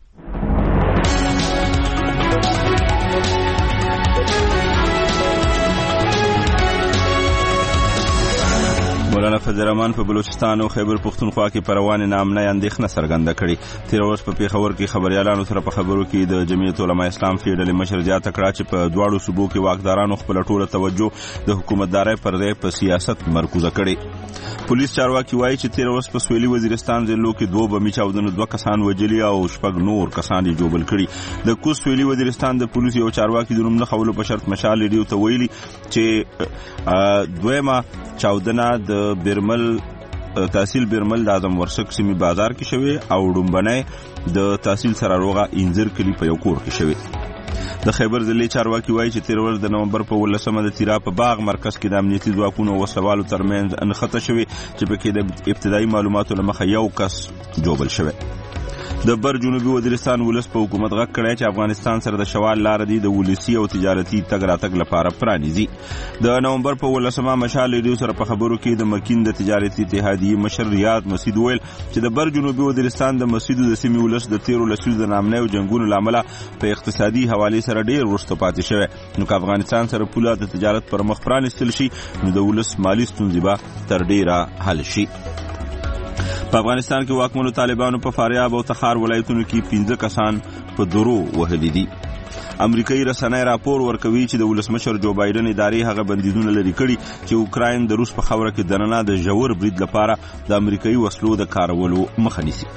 مولانا فضل الرحمن په بلوچستان او خیبر پختونخوا کې پروان نامنه اندېښنه څرګنده کړې. تیر ورځ په پیښور کې خبريالانو سره په خبرو کې د جمعیت علماء اسلام فی ډلې مشر زیاته کړه چې په دواړو صوبو کې واکدارانو خپل ټوله توجه د حکومتدارۍ پر ځای په سیاست مرکوزه کړې. پولیس چارواکي وایي چې تیر ورځ په سویلي وزیرستان ضلعو کې دوه بمي چاودنو دوه کسان وژلي او شپږ نور کسان یې جوبل کړي. د کوز سویلي وزیرستان د پولیس یو چارواکي د نوم نه خولو په شرط مشال ریډیو ته ویلي چې دویمه چاودنه د بیرمل تحصیل بیرمل د اعظم ورسک سیمې بازار کې شوی او ډومبنه د تحصیل سره روغه انځر کلی په یو کور کې شوی. د خیبر ضلع چارواکي وایي چې تیر ورځ د نومبر په ولسمه د تیرا په باغ مرکز کې د امنیتي ځواکونو او وسوالو ترمنځ انخته شوی چې په کې د ابتدایي معلوماتو لمخه یو کس جوبل شوی. د بر جنوبي وزیرستان ولس په حکومت غږ کړی چې افغانستان سره د شوال لار دی د ولسی او تجارتي تګ راتګ لپاره پرانیزي. د نومبر په ولسمه مشال ریډیو سره په خبرو کې د مکین د تجارتي اتحادیې مشر ریاض مسعود ویل چې د بر جنوبي وزیرستان د مسجدو د سیمې ولس د تیرو لسیزو د نامنه او جنگونو لامل په اقتصادي حواله سره ډیر ورسته پاتې شوی. نو که افغانستان سره پوله د تجارت پر مخ پرانیستل شي نو د ولس مالی ستونزې به تر ډیره حل شي. په افغانستان کې واکمنو طالبانو په فاریاب او تخار ولایتونو کې پنځه کسان په درو وهلي دي. امریکایي رسنۍ راپور ورکوي چې د ولسمشر جو بایدن ادارې هغه بندیزونه لري کړي چې اوکراین د روس په خاوره کې دننه د ژور برید لپاره د امریکایي وسلو د کارولو مخه نیسي.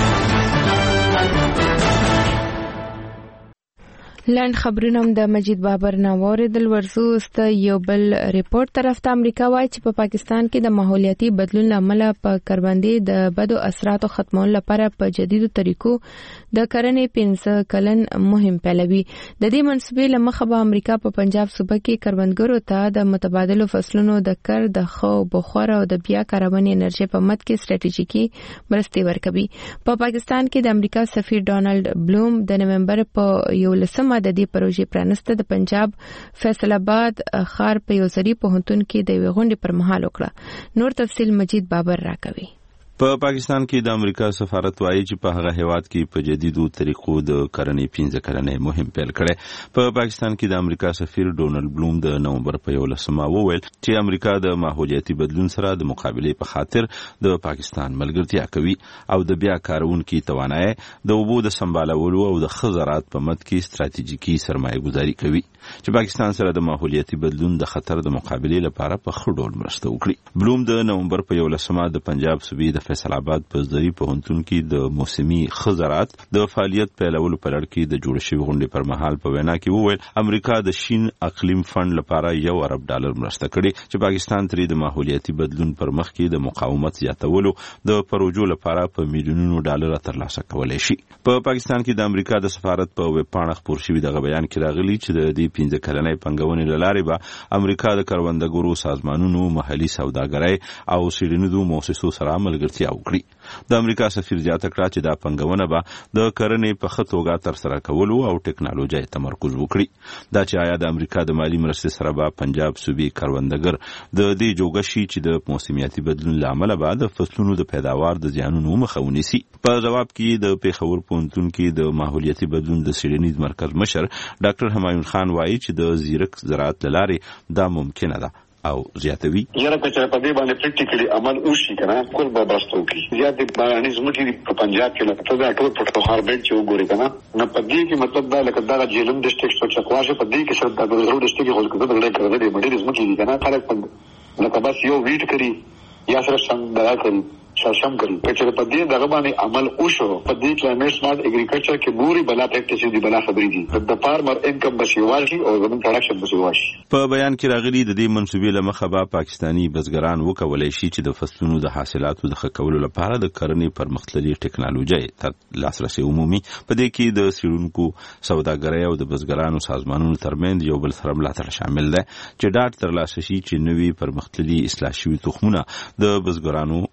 لاند خبرونه د مجید بابر نوور دل ورسوست یو بل ریپورت طرف ته امریکا وایي چې په پاکستان کې د ماحولیاتي بدلون لامل په کروندې د بدو اثراتو ختمولو لپاره په جديدو طریقو د کرنې پنځه کلن مهم پیلوي. د دې منصوبې لمخه به امریکا په پنجاب صوبه کې کروندګرو ته د متبادلو فصلونو د کر د خو بخور او د بیا کارونې انرژي په مد کې ستراتیژیکي مرستې ورکوي. په پاکستان کې د امریکا سفیر ډونالد بلوم د نومبر په یو لسمه د دې پروژې پرانسته د پنجاب فیصل آباد ښار په یو ځری پوهنتون کې د یوې غونډې پر مهال وکړه. نور تفصیل مجید بابر راکوي. په پاکستان کې د امریکا سفارت وایي چې په هغه هیواد کې په جديدو طریقو د کرنې پنځه کلنې مهم پیل کړي. په پاکستان کې د امریکا سفیر ډونالد بلوم د نومبر په یو لسمه وویل چې امریکا د ماحولیاتي بدلون سره د مقابله په خاطر د پاکستان ملګرتیا کوي او د بیا کارونکو توانایي د اوبو د سمبالولو او د خزرات په مد کې ستراتیژیکي سرمایه گذاري کوي چې پاکستان سره د ماحولیاتي بدلون د خطر د مقابله لپاره په ښه ډول مرسته وکړي. بلوم د نومبر په یو لسمه د پنجاب صوبې د فیصل آباد په ځری پوهنتون کې د موسمي خزرات د فعالیت پیلولو په لړ کې د جوړ شوی غونډې پر مهال په وینا کې وویل امریکا د شین اقلیم فند لپاره یو ارب ډالر مرسته کړي چې پاکستان ترې د ماحولیاتي بدلون پر مخ کې د مقاومت زیاتولو د پروژو لپاره په میلیونونو ډالر ترلاسه کولای شي. په پاکستان کې د امریکا د سفارت په ویب پاڼه خبر شوی دغه بیان کې راغلی چې د دې پنځه کلنې پنګونې لارې به امریکا د کروندګرو سازمانونو محلي سوداګرۍ او څېړنیزو مؤسسو سره ملګرتیا وکړي. د امریکا سفیر زیاته کړه چې دا پنګونه به د کرنې په ښه توګه ترسره کولو او ټکنالوژي تمرکز وکړي. دا چې آیا د امریکا د مالی مرستې سره به پنجاب صوبې کروندګر د دې جوګه شي چې د موسمیاتي بدلون لامل به د فصلونو د پیداوار د زیانونو مخه ونیسي. په جواب کې د پیښور پوهنتون کې د ماحولیاتي بدلون د څېړنیز مرکز مشر ډاکټر همایون خان وایي چې د زیرک زراعت لارې دا ممکنه ده او زیاتوي. یاره کچره په دې باندې پریکټیکلی عمل وشي کنه کول به بستو کی زیات بیان زموږ په پنجاب کې لکه ته دا ټول پټوخار بیت چې وګوري کنه نه په دې کې مطلب دا لکه دا جیلم ډسټریکټ څو چکواشه په دې کې شرط دا ضرور ډسټریکټ کې خلک دغه ډېر کړل دي مډیر زموږ کې کنه خلک لکه بس یو ویټ کړی یا سره څنګه دا کوي شاشم کړي چې په دې دغه باندې عمل وشو په دې کلایمټ سمارټ اګریکلچر کې ګوري بلا پریکټیسز دي بلا خبرې دي د فارمر انکم بشواشي او زموږ پروډکشن بشواشي. په بیان کې راغلي د دې منصوبې لمخه به پاکستانی بزګران وکولای شي چې د فصلونو د حاصلاتو د ښه کولو لپاره د کرنې پرمختللي ټکنالوژي تر لاسرسي عمومي په دې کې د څېړونکو سوداګرۍ او د بزګرانو سازمانونو ترمنځ یو بل سره ملاتړ شامل دی چې ډاډ ترلاسه شي چې نوي پرمختللي اصلاح شوي تخمونه د بزګرانو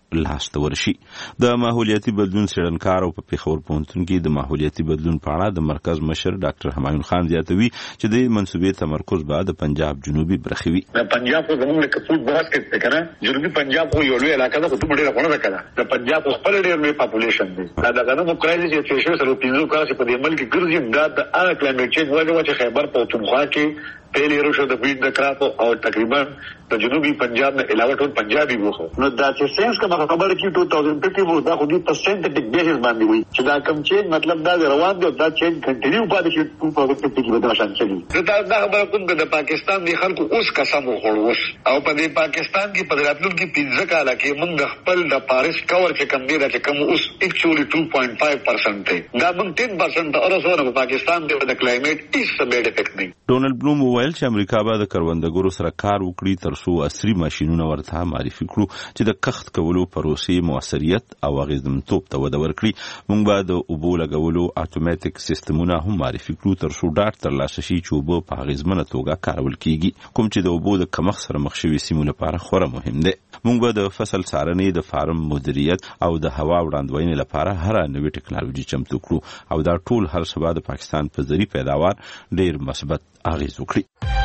لاس ته ورشي. د ماحولیاتي بدلون څېړنکار او په پیښور پوهنتون کې د ماحولیاتي بدلون په اړه د مرکز مشر ډاکټر همایون خان زیاتوي چې د منصوبې تمرکز به د پنجاب جنوبي برخې وي. د پنجاب خو زموږ لکه فوډ باسکټ دی کنه، جنوبي پنجاب خو یو لوی علاقه ده، خو دومره ډېره غوڼه ده کنه. د پنجاب خو خپل ډېر لوی پاپولیشن دی. دا د غنمو کرایسس چې تېر شوی څلور پنځه کاله چې په دې ملک کې ګرځي، دا د هغه کلایمټ چینج وجه وه چې خیبر پښتونخوا کې پیل یې روشو د ویټ د کراپ او تقریبا د جنوبي پنجاب نه علاوه ټول پنجابي وو. نو دا چې ساينس کومه خبره کې دوه هزار پنځه وو، دا خو دې پرسنټیج بیسس باندې وي چې دا کم چینج مطلب دا روان دی، دا چینج کنټینیو پاتې شي په دوه هزار پنځه کې به دا شان چلی. دا دا خبره کوم د پاکستان دی خلکو اوس قسم وخوړ اوس، او په دې پاکستان کې په راتلونکي پنځه کاله کې موږ خپل د پاریس کور چې کم دی دا چې کم اوس اکچولی two point five percent دی، دا موږ ten percent اورسونه په پاکستان دی د کلایمټ هیڅ بیډ افیکټ نه. ډونالد بلوم وویل چې امریکا به د کروندګرو سره کار وکړي تر څو عصري ماشینونه ورته معرفي کړو چې د کښت کولو پروسې موثریت او اغېزمنتوب ته وده ورکړي. موږ به د اوبو لګولو اتوماتیک سیستمونه هم معرفي کړو تر څو ډاډ ترلاسه شي چې اوبه په اغېزمنه توګه کارول کیږي، کوم چې د اوبو د کمښت سره مخ شوي سیمو لپاره خورا مهم دی. موږ به د فصل څارنې، د فارم مدیریت او د هوا وړاندوینې لپاره هره نوې ټکنالوژي چمتو کړو او دا ټول هر څه به د پاکستان په زرعي پیداوار ډېر مثبت اغېز وکړي.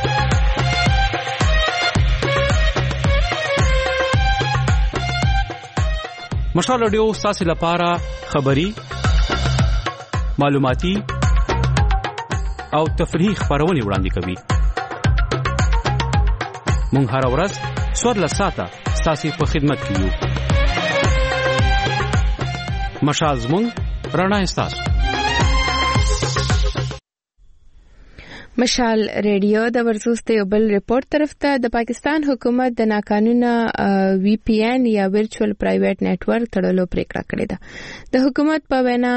مشال رادیو ستاسو لپاره خبری، معلوماتي او تفریحي خبرونه وړاندې کوي. مونږ هر ورځ څوارلس ساعته ستاسو په خدمت کې یو. مشال زموږ رڼا ستاسو. مشال ریډیو د ورزوست یو بل ریپورت طرف ته د پاکستان حکومت د ناقانونه وی پی این یا ورچوال پرایویټ نیټورک تړلو پریکړه کړې ده. د حکومت په وینا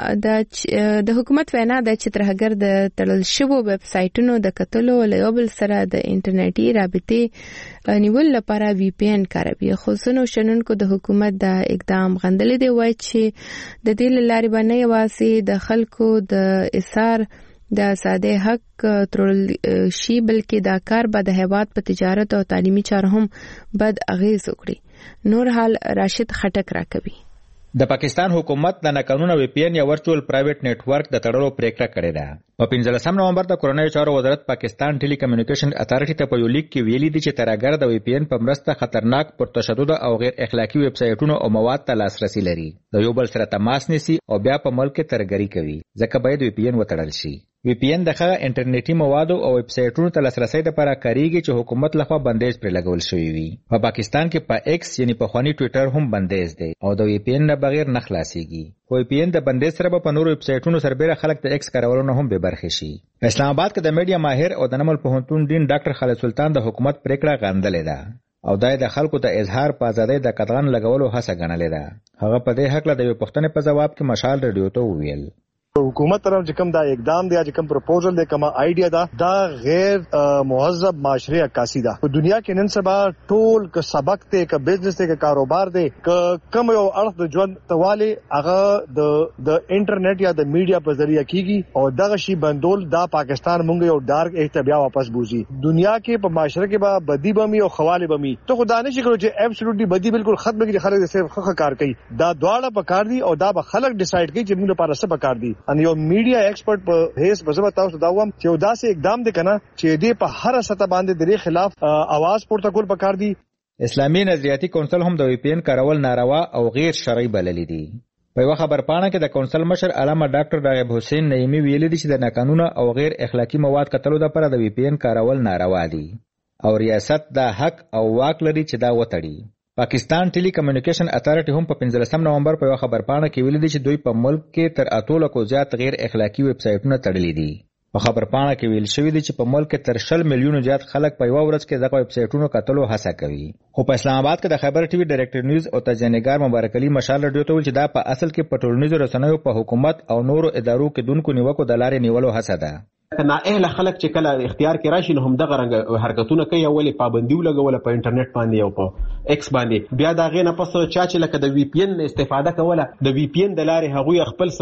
د د حکومت وینا د چترهګر د تړل شوو ویب سایټونو د کتلو له بل سره د انټرنیټي رابطې نیول لپاره وی پی این کاروي. خو ځینو شنونکو د حکومت د اقدام غندلې دی، وایي چې د دې لارې باندې واسي د خلکو د اثار د ساده حق ترول شي، بلکې دا کار به د هیواد په تجارت او تعلیمي چارو هم بد اغیز وکړي. نور حال راشد خټک راکوي. د پاکستان حکومت د ناقانونه وی پی این یا ورچوال پرایویټ نیټورک د تړلو پریکړه کړې ده. په پنځلسم نومبر د کورنۍ چارو وزارت پاکستان ټیلی کمیونیکیشن اتارټي ته په یو لیک کې ویلي دي چې ترهګر د وی پی این په مرسته خطرناک، پرتشدد او غیر اخلاقی ویب سایټونو او مواد ته لاسرسي لري، د یو بل سره تماس نیسي او بیا په ملک کې ترهګري کوي، ځکه باید وی پی این وتړل شي. وی پی این دغه انټرنیټي موادو او ویب سایټونو ته لاسرسي لپاره کاریږي چې حکومت لخوا بندیز پر لګول شوی وي. په پاکستان کې په ایکس یعنی په خواني ټوئیټر هم بندیز دی او د وی پی این نه بغیر نه خلاصيږي. وی پی این د بندیز سره په نورو ویب سایټونو سربېره خلک د ایکس کارولو نه هم بې برخې شي. اسلام آباد کې د میډیا ماهر او د نمل پوهنتون ډین ډاکټر خالد سلطان د حکومت پریکړه غندلې ده او دای د خلکو د اظهار په ازادۍ د قدغن لګولو هڅه ګڼلې ده. هغه په دې حق له د یو پښتنې په جواب کې مشال رادیو ته وویل حکومت طرف چې کوم دا اقدام دی، چې کوم پروپوزل دی، کوم آئیډیا دا دا غیر مهذب معاشري عکاسي ده. په دنیا کې نن سبا ټول ک سبق ته ک بزنس ته ک کاروبار دی ک کوم یو اړخ د ژوند تواله هغه د د انټرنیټ یا د میډیا په ذریعہ کیږي او دغه شی بندول دا پاکستان مونږ یو ډارک احتبیا واپس بوزي. دنیا کې په معاشره کې به بدی بمي او خواله بمي ته خدا نه شي کړو چې ابسولوټلی بدی بالکل ختم کړي، خلک صرف خخ کار کوي. دا دواړه په کار دي او دا به خلک ډیسایډ کوي چې موږ لپاره څه په کار دي. ان یو میډیا ایکسپرت په هیڅ بزما تاسو دا وم چې دا سه اقدام دی کنه چې دې په هر سطح باندې د خلاف आवाज پورته کول پکار دي. اسلامي نظریاتي کونسل هم د وی پی این کارول ناروا او غیر شرعي بللی دي. په یو خبر پاڼه کې د کونسل مشر علامه ډاکټر راغب حسین نعیمی ویلي دي چې د ناقانونه او غیر اخلاقی مواد کتلو لپاره د وی پی این کارول ناروا دي او ریاست دا حق او واک لري چې دا وتړي. پاکستان ټیلی کمیونیکیشن اتارټي هم په پنځلسم نومبر په یو خبر پاڼه کې ویلي دي چې دوی په ملک کې تر اتو لکو زیات غیر اخلاقی ویب سایټونه تړلي دي. په خبر پاڼه کې ویل شوی دی چې په ملک کې تر شل میلیونو زیات خلک په یو ورځ کې دغه ویب سایټونو کتلو هڅه کوي. خو په اسلام آباد کې د خبر ټي وي ډایریکټر نیوز او تجزیه‌نګار مبارک علي مشال رادیو ته ویل چې دا په اصل کې په ټولنیزو رسنیو په حکومت او نورو ادارو کې دونکو نیوکو د لارې نیولو هڅه ده. کنا اهل خلک چې کله اختیار کې راشي نو هم دغه رنګ حرکتونه کوي، اولې پابندي ولګول په انټرنیټ باندې او په ایکس باندې، بیا دا غې نه پس چا چې لکه د وی پی این استفاده کوله د وی پی این د لارې هغوی خپل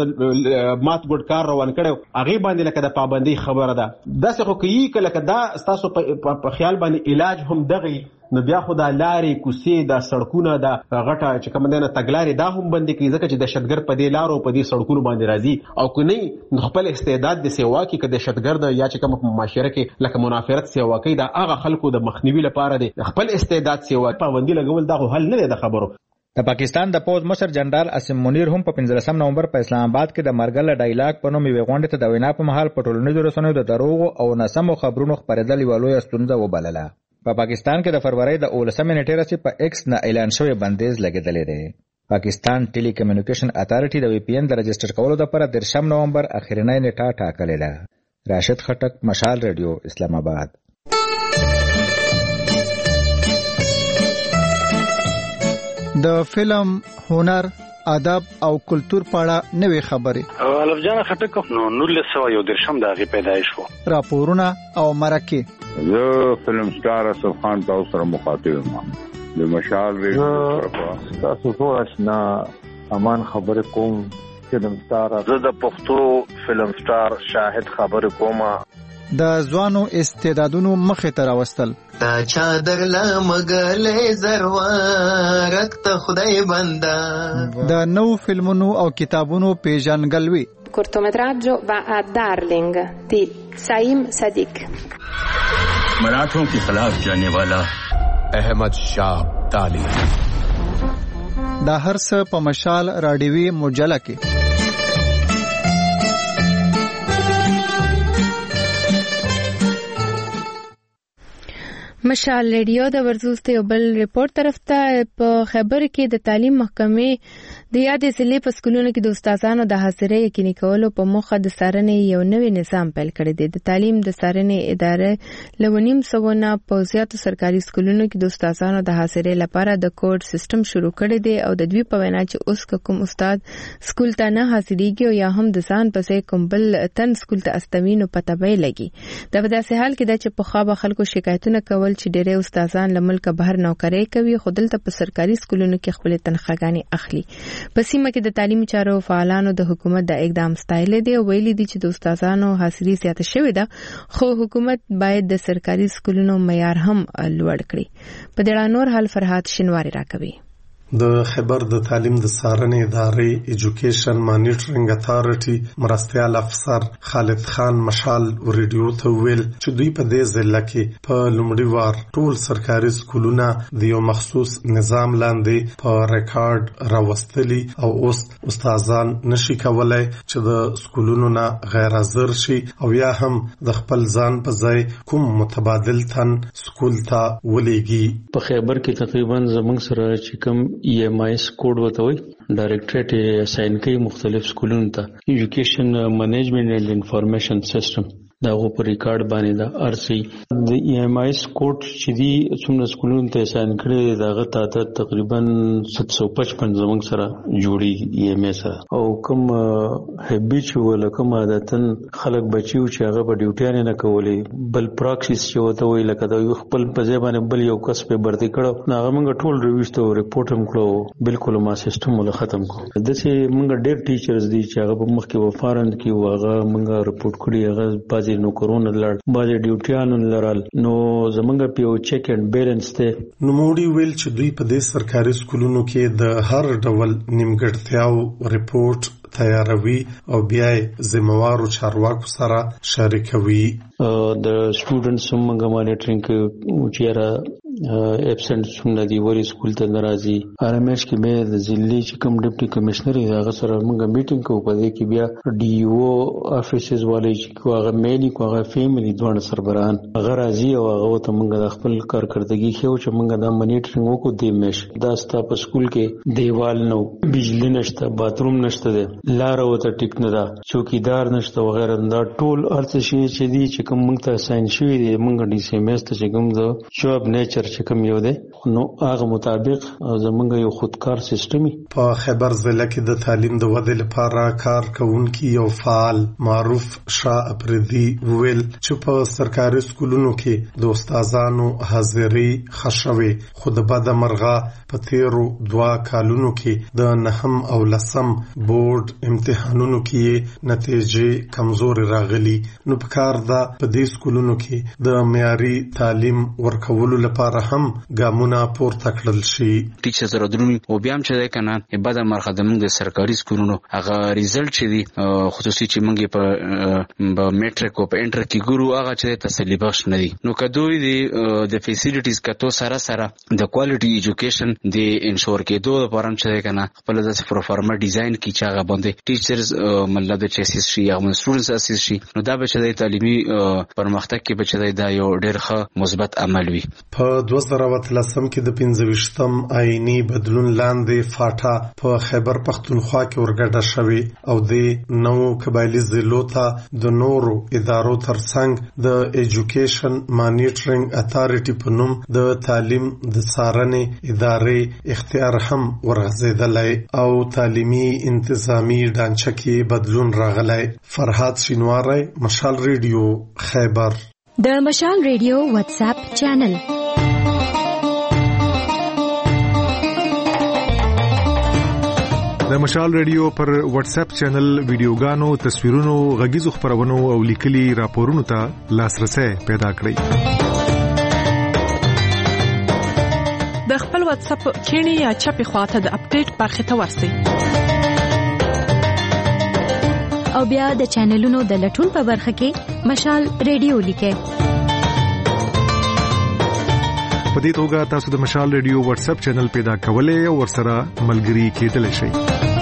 مات ګډ کار روان کړو، هغه باندې لکه د پابندي خبره ده. داسې خو کوي کله کدا تاسو په خیال باندې علاج هم دغه نو بیا خو د لارې کوڅې د سړکونه د غټه چې کوم دنه تګلارې دا هم بندي کوي ځکه چې دهشتګرد په دې لارو په دې سړکونو باندې راځي او کو نه خپل استعداد د سیوا کې کده دهشتګرد یا چې کوم په معاشره کې لکه منافرت سیوا کوي دا هغه خلکو د مخنیوي لپاره د خپل استعداد سیوا پابندي لګول دا حل نه دی د خبرو. د پاکستان د پوز مشر جنرال اسم منیر هم په پنځلسم نومبر په اسلام آباد کې د مرګل ډایلاګ په نوم یو غونډه ته د وینا په محل په ټولنیزو رسنیو د دروغ او ناسمو خبرونو خپرېدل یو لویه ستونزه وبلله. په پاکستان کې د فروری د اولسمې نیټې راځي په ایکس نه اعلان شوی بندیز لګیدلې دی. پاکستان ټیلی کمیونیکیشن اتارټي د وی پی ان د رجسټر کولو لپاره درشم نومبر اخرنۍ نیټه ټاکلې ده. راشد خټک، مشال ریډیو، اسلام آباد. د فلم، هنر، ادب او کلچر په اړه نوې خبرې. الف جان خټک نو نولس سوه یو درشم د هغې پیدایش و. راپورونه او مرکې. زه فلم سټار اسف خان تاسو سره مخاطب یم. د مشال ریډیو تاسو ټول آشنا امان خبرې کوم. فلم سټار زه د پښتو فلم سټار شاهد خبرې کوم. د ځوانو استعدادونو مخې ته راوستل. تا چادر لمګلې زروارک ته خدای بندا. د نو فلمونو او کتابونو پیژنګلوي. cortometraggio va a Darling di Saim Sadiq. मराठों के खिलाफ जाने वाला अहमद शाह ताली. دا هر څه په مشال راډیوي مجله کې. مشال ریډیو د ورزوست یو بل ریپورت طرف ته په خبر کې د تعلیم محکمې د یادې ضلع په سکولونو کې د استادانو د حاضرۍ یقیني کولو په موخه د څارنې یو نوی نظام پیل کړی دی. د تعلیم د څارنې ادارې له نیم سوه نه په زیاتو سرکاري سکولونو کې د استادانو د حاضرۍ لپاره د کوډ سیستم شروع کړی دی او د دوی په وینا چې اوس کوم استاد سکول ته نه حاضرېږي او یا هم د ځان په ځای کوم بل تن سکول ته استوي نو پته به یې لګي. دا په داسې حال کې ده چې پخوا به خلکو شکایتونه کول چې ډېری استادان له ملکه بهر نوکرۍ کوي خو دلته په سرکاري سکولونو کې خپلې تنخواګانې اخلي. په سیمه کې د تعلیمي چارو فعالانو د حکومت د اقدام ستایلې دی او ویلي دي چې د استادانو حاضري زیاته شوې ده خو حکومت باید د سرکاري سکولونو معیار هم لوړ کړي. په دې اړه نور حال فرهاد شینواری راکوي. د خبر د تعلیم د څارنې ادارې ایجوکیشن مانیټرینګ اتارټي مرستیال افسر خالد خان مشال ریډیو ته ویل چې دوی په دې ضلع کې په لومړي وار ټول سرکاري سکولونه د یو مخصوص نظام لاندې په ریکارډ راوستلي او اوس استادان نشي کولای چې د سکولونو نه غیر حاضر شي او یا هم د خپل ځان په ځای کوم متبادل تن سکول ته ولېږي. په خبر کې تقریبا زموږ سره چې کوم ای ایم آی کوډ وته وي ډایریکټریټ یې اساین کوي مختلف سکولونو ته. ایجوکیشن منیجمنت اینڈ انفارمیشن سیستم دا غو په ریکارډ باندې دا ارسي د ای ایم آی کوډ چې دی څومره سکولونو ته اساین کړي داغه تعداد تقریبا سات سو پچپن زموږ سره جوړي ای ایم آی سره او کوم هبیچ ولا کوم عادتن خلک بچیو چې هغه په ډیوټیانه نه کولې بل پراکسیس چې وته وی لکه دا یو خپل په ځای باندې بل یو کس په برتي کړو هغه موږ ټول ریویسټو ریپورټ هم کړو بالکل ما سیستم ول ختم کو د چې موږ ډېر ټیچرز دي چې هغه په مخ کې وفارند کې واغه موږ ریپورټ کړی هغه باز نو کورونه لړ باندې ډیوټیانو لرل نو زمونږ په یو چیک اینڈ بیلنس ته نو موډي ویل چې دوی په دې سرکاري سکولونو کې د هر ډول نیمګړتیاو ریپورت تیاروي او بیا ذمہوارو چارواکو سره شریکوي. د سټوډنټس موږ مانیټرینګ کوو چې را اپسنټ څومره دی وری سکول ته ناراضي ارمش کې به د ضلع چې کوم ډیپټي کمشنر هغه سره موږ میټینګ کوو په دې کې بیا ډي او افیسز والے چې هغه میلی هغه فیملی دوه سربران هغه راضي او هغه ته موږ د خپل کارکردګي خو چې موږ د مانیټرینګ وکړو د مش دا ستا په سکول کې دیوال نو بجلی نشته باتروم نشته لار وته ټیک نه ده چوکیدار نشته وغیرہ دا ټول ارڅ شي چې دی چې کوم موږ ته ساين شوی دی موږ ډي سي ام اس ته چې کوم د شوب نیچر چې کوم یو دی نو هغه مطابق زمونږ یو خودکار سیستمي. په خبر ضلع کې د تعلیم د ودې لپاره کار کوونکي یو فعال معروف شاه اپریدي ویل چې په سرکاري سکولونو کې د استادانو حاضري خښوي خو د بده مرغه په تیرو دوا کالونو کې د نهم او لسم بورډ بورډ امتحانونو کې نتیجې کمزوري راغلي نو په کار ده په دې سکولونو کې د معیاري تعلیم ورکولو لپاره هم ګامونه پورته کړل شي. ټیچرز درونی او بیا هم چې کنه بعد مرخه د موږ د سرکاري سکولونو هغه ریزلټ چې دی خصوصي چې موږ په میټریک او په انټر کې ګورو هغه چې تسلی بخش نه دي. نو کدوې د د فیسیلیټیز کتو سره سره د کوالټي ایجوکیشن د انشور کېدو لپاره هم چې کنه خپل د پروفارما ډیزاین کی چاغه باندې ټیچرز مله د چیسیس شي یا سټوډنټس اسیس شي نو دا به چې د تعلیمي پرمختګ کې به چې دا یو ډېر ښه مثبت عمل وي. په دوه زره اتلسم کې د پنځه ویشتم آئینی بدلون لاندې فاټا په خیبر پختونخوا کې ورګډه شوې او د نو قبایلی ضلعو ته د نورو ادارو ترڅنګ د ایجوکیشن مانیټرینګ اتارټي په نوم د تعلیم د څارنې ادارې اختیار هم ورغځېدلی او تعلیمي انتظامی ډانچه کې بدلون راغلی. فرهاد شینواری، مشال ریډیو، خیبر. د مشال ریډیو واتس اپ چینل د مشال ریډیو پر واتس اپ چینل ویډیوګانو، تصویرونو، غږیزو خبرونو او لیکلي راپورونو ته لاسرسي پیدا کړئ. د خپل واتس اپ چینل یا چپی خواته د اپډیټ برخه ته ورسئ او بیا د چینلونو د لټون په برخه کې مشال ریډیو لیکئ. په دې توګه تاسو د مشال ریډیو واتس اپ چینل پیدا کولای او ورسره ملګري کېدلی شئ.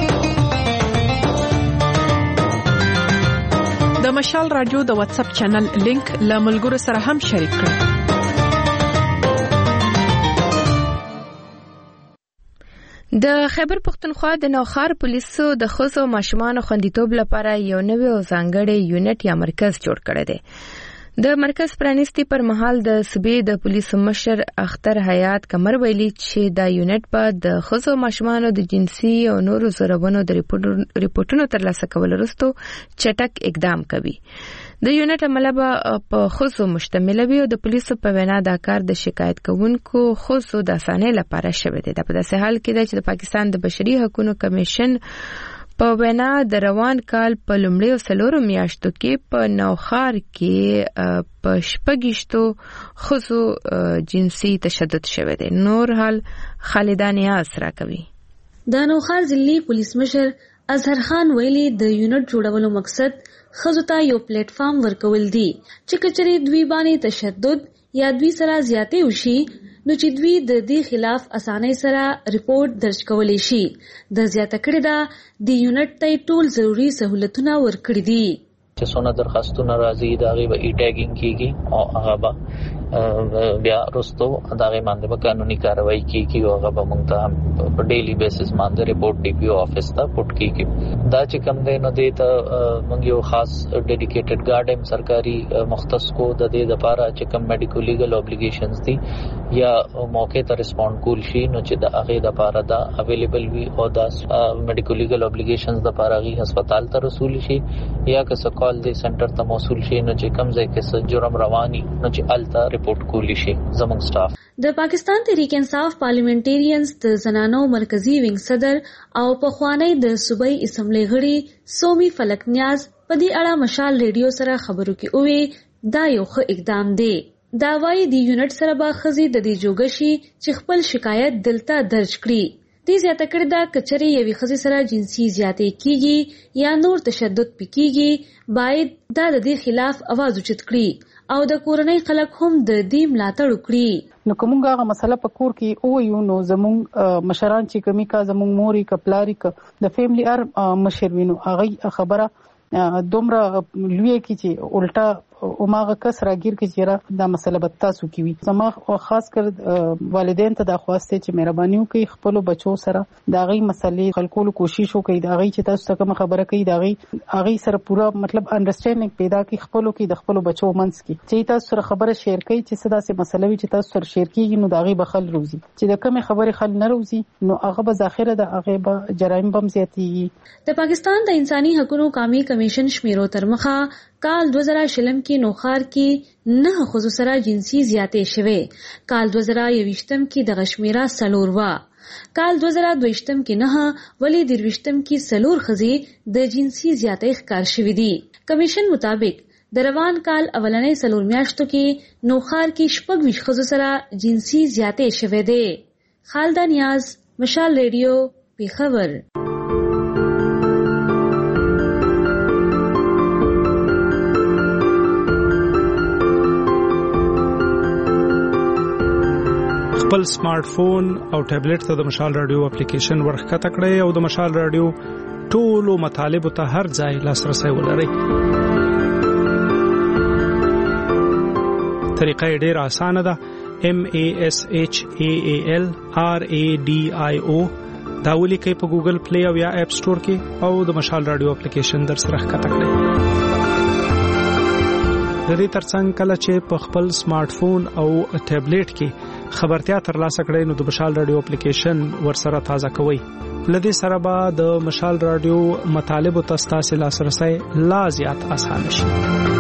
د مشال رادیو د واتس اپ چینل لینک له ملګرو سره هم شریک کړئ. د خیبر پختونخوا د نوخار پولیسو د ښځو او ماشومانو خوندیتوب لپاره یو نوی او ځانګړی یونټ یا مرکز جوړ کړی دی. د مرکز پرانیستی پر مهال د صوبې د پولیسو مشر اختر حیات کمر ویلي چې دا یونټ به د ښځو او ماشومانو د جنسي او نورو زورونو د ریپورټونو ترلاسه کولو وروسته چټک اقدام کوي. د یونټ عمله به په ښځو مشتمل وي او د پولیسو په وینا دا کار د شکایت کوونکو ښځو د اسانۍ لپاره شوی دی. دا په داسې حال کې دی چې د پاکستان د بشري حقوقو کمیشن په وینا د روان کال په لومړیو څلورو میاشتو کې په نوخار کې په شپږیشتو ښځو جنسي تشدد شوی دی. نور حال خالده نیاز راکوي. د نوخار ضلعي پولیس مشر اظهر خان ویلي د یونټ جوړولو مقصد ښځو ته یو پلیټ فارم ورکول دي چې کچري دوی باندې تشدد یا دوی سره زیاتې وشي نو چې دوی د دې خلاف اسانۍ سره ریپورت درج کولی شي. د زیاته کړې ده د یونټ ته ټول ضروري سہولتونه ورکړي دي. چې څونه درخواستونه راځي دا غي به ای ټیګینګ کیږي او هغه به بیا وروسته دا غي باندې به قانوني کاروایی کیږي او هغه به موږ ته په ډیلی بیسس باندې ریپورت ډي پی او افیس ته پټ کیږي. دا چې کوم دی نو دی ته موږ یو خاص ډیډیکیټډ ګارډ هم سرکاري مختص کو د دې لپاره چې کوم میډیکل لیګل اوبلیګیشنز دي یا موقع ته ریسپونډ کول شي نو چې د هغه لپاره دا اویلیبل وي او دا میډیکل لیګل اوبلیګیشنز لپاره غي هسپتال ته رسول شي یا که څه کال دی سنټر ته موصول شي نو چې کوم ځای کې څه جرم رواني نو چې الته ریپورت کولی شي. زموږ سټاف د پاکستان تحریک انصاف پارلیمنټریانز د زنانو مرکزی وینګ صدر او په خوانی د صوبای اسمبلی غړي سومي فلک نیاز په دې اړه مشال ریډیو سره خبرو کې اوې دا یو ښه اقدام دی. دا وايي د یونټ سره به خزي د دې جوګشي چې خپل شکایت دلته درج کړي. دې زیاته کړې ده کچري یوې خزي سره جنسي زیاتې کیږي یا نور تشدد پکېږي باید دا د دې خلاف आवाज اوچت کړي او د کورنۍ خلک هم د دې ملاتړ وکړي. نو کومه هغه مسله په کور کې او یو نو زموږ مشران چې کمی کا زموږ موري کپلاری ک د فیملی ار مشر وینو هغه خبره دومره لوی کی چې الټا او ماغه کس راګیر کې چیرې دا مسله به تاسو کې وي. زما خاص کر والدین ته دا خواسته چې مهرباني وکړي خپل بچو سره دا غي مسلې خلکو کوشش وکړي دا غي چې تاسو څنګه خبره کوي دا غي هغه سره پورا مطلب انډرستانډینګ پیدا کړي خپل کې د خپل بچو منځ کې چې تاسو سره خبره شیر کړي چې صدا سي مسله وي چې تاسو سره شیر کړي نو دا غي بخل روزي چې د کومه خبره خل نه روزي نو هغه به ظاهره د هغه به جرایم بم زیاتېږي. د پاکستان د انساني حقوقو قومي کمیشن شمیرو ترمخه کال دو زره شلم کې نوخار کې نه خصوص سره جنسي زیاتې شوه. کال دو زره یوشتم کې د غشمیرا سلور وا کال دوه زره دویشتم کې نه ولې درویشتم کې سلور ښځې د جنسي زیاتۍ ښکار شوې دي. کمیشن مطابق د روان کال اولنۍ څلور میاشتو کې نوښار کې شپږ ویشت ښځو سره جنسي زیاتۍ شوې ده. خالده نیاز، مشال ریډیو، پیښور. خپل سمارټ فون او ټابلیټ ته د مشال رادیو اپلیکیشن ورښکته کړئ او د مشال رادیو ټولو مطالبو ته هر ځای لاسرسی ولرئ. طریقه یې ډېره اسانه ده. M A S H A A L R A D I O دا ولیکئ په ګوګل پلی او یا اپ سٹور کې او د مشال رادیو اپلیکیشن در سره ښکته کړئ. د دې ترڅنګ کله چې په خپل سمارټ فون او ټابلیټ کې خبرتیا ترلاسه کړئ نو د مشال رادیو اپلیکیشن ورسره تازه کوئ. لدې سره به د مشال رادیو مطالبو ته ستاسو لاسرسی لا زیات اسانه شي.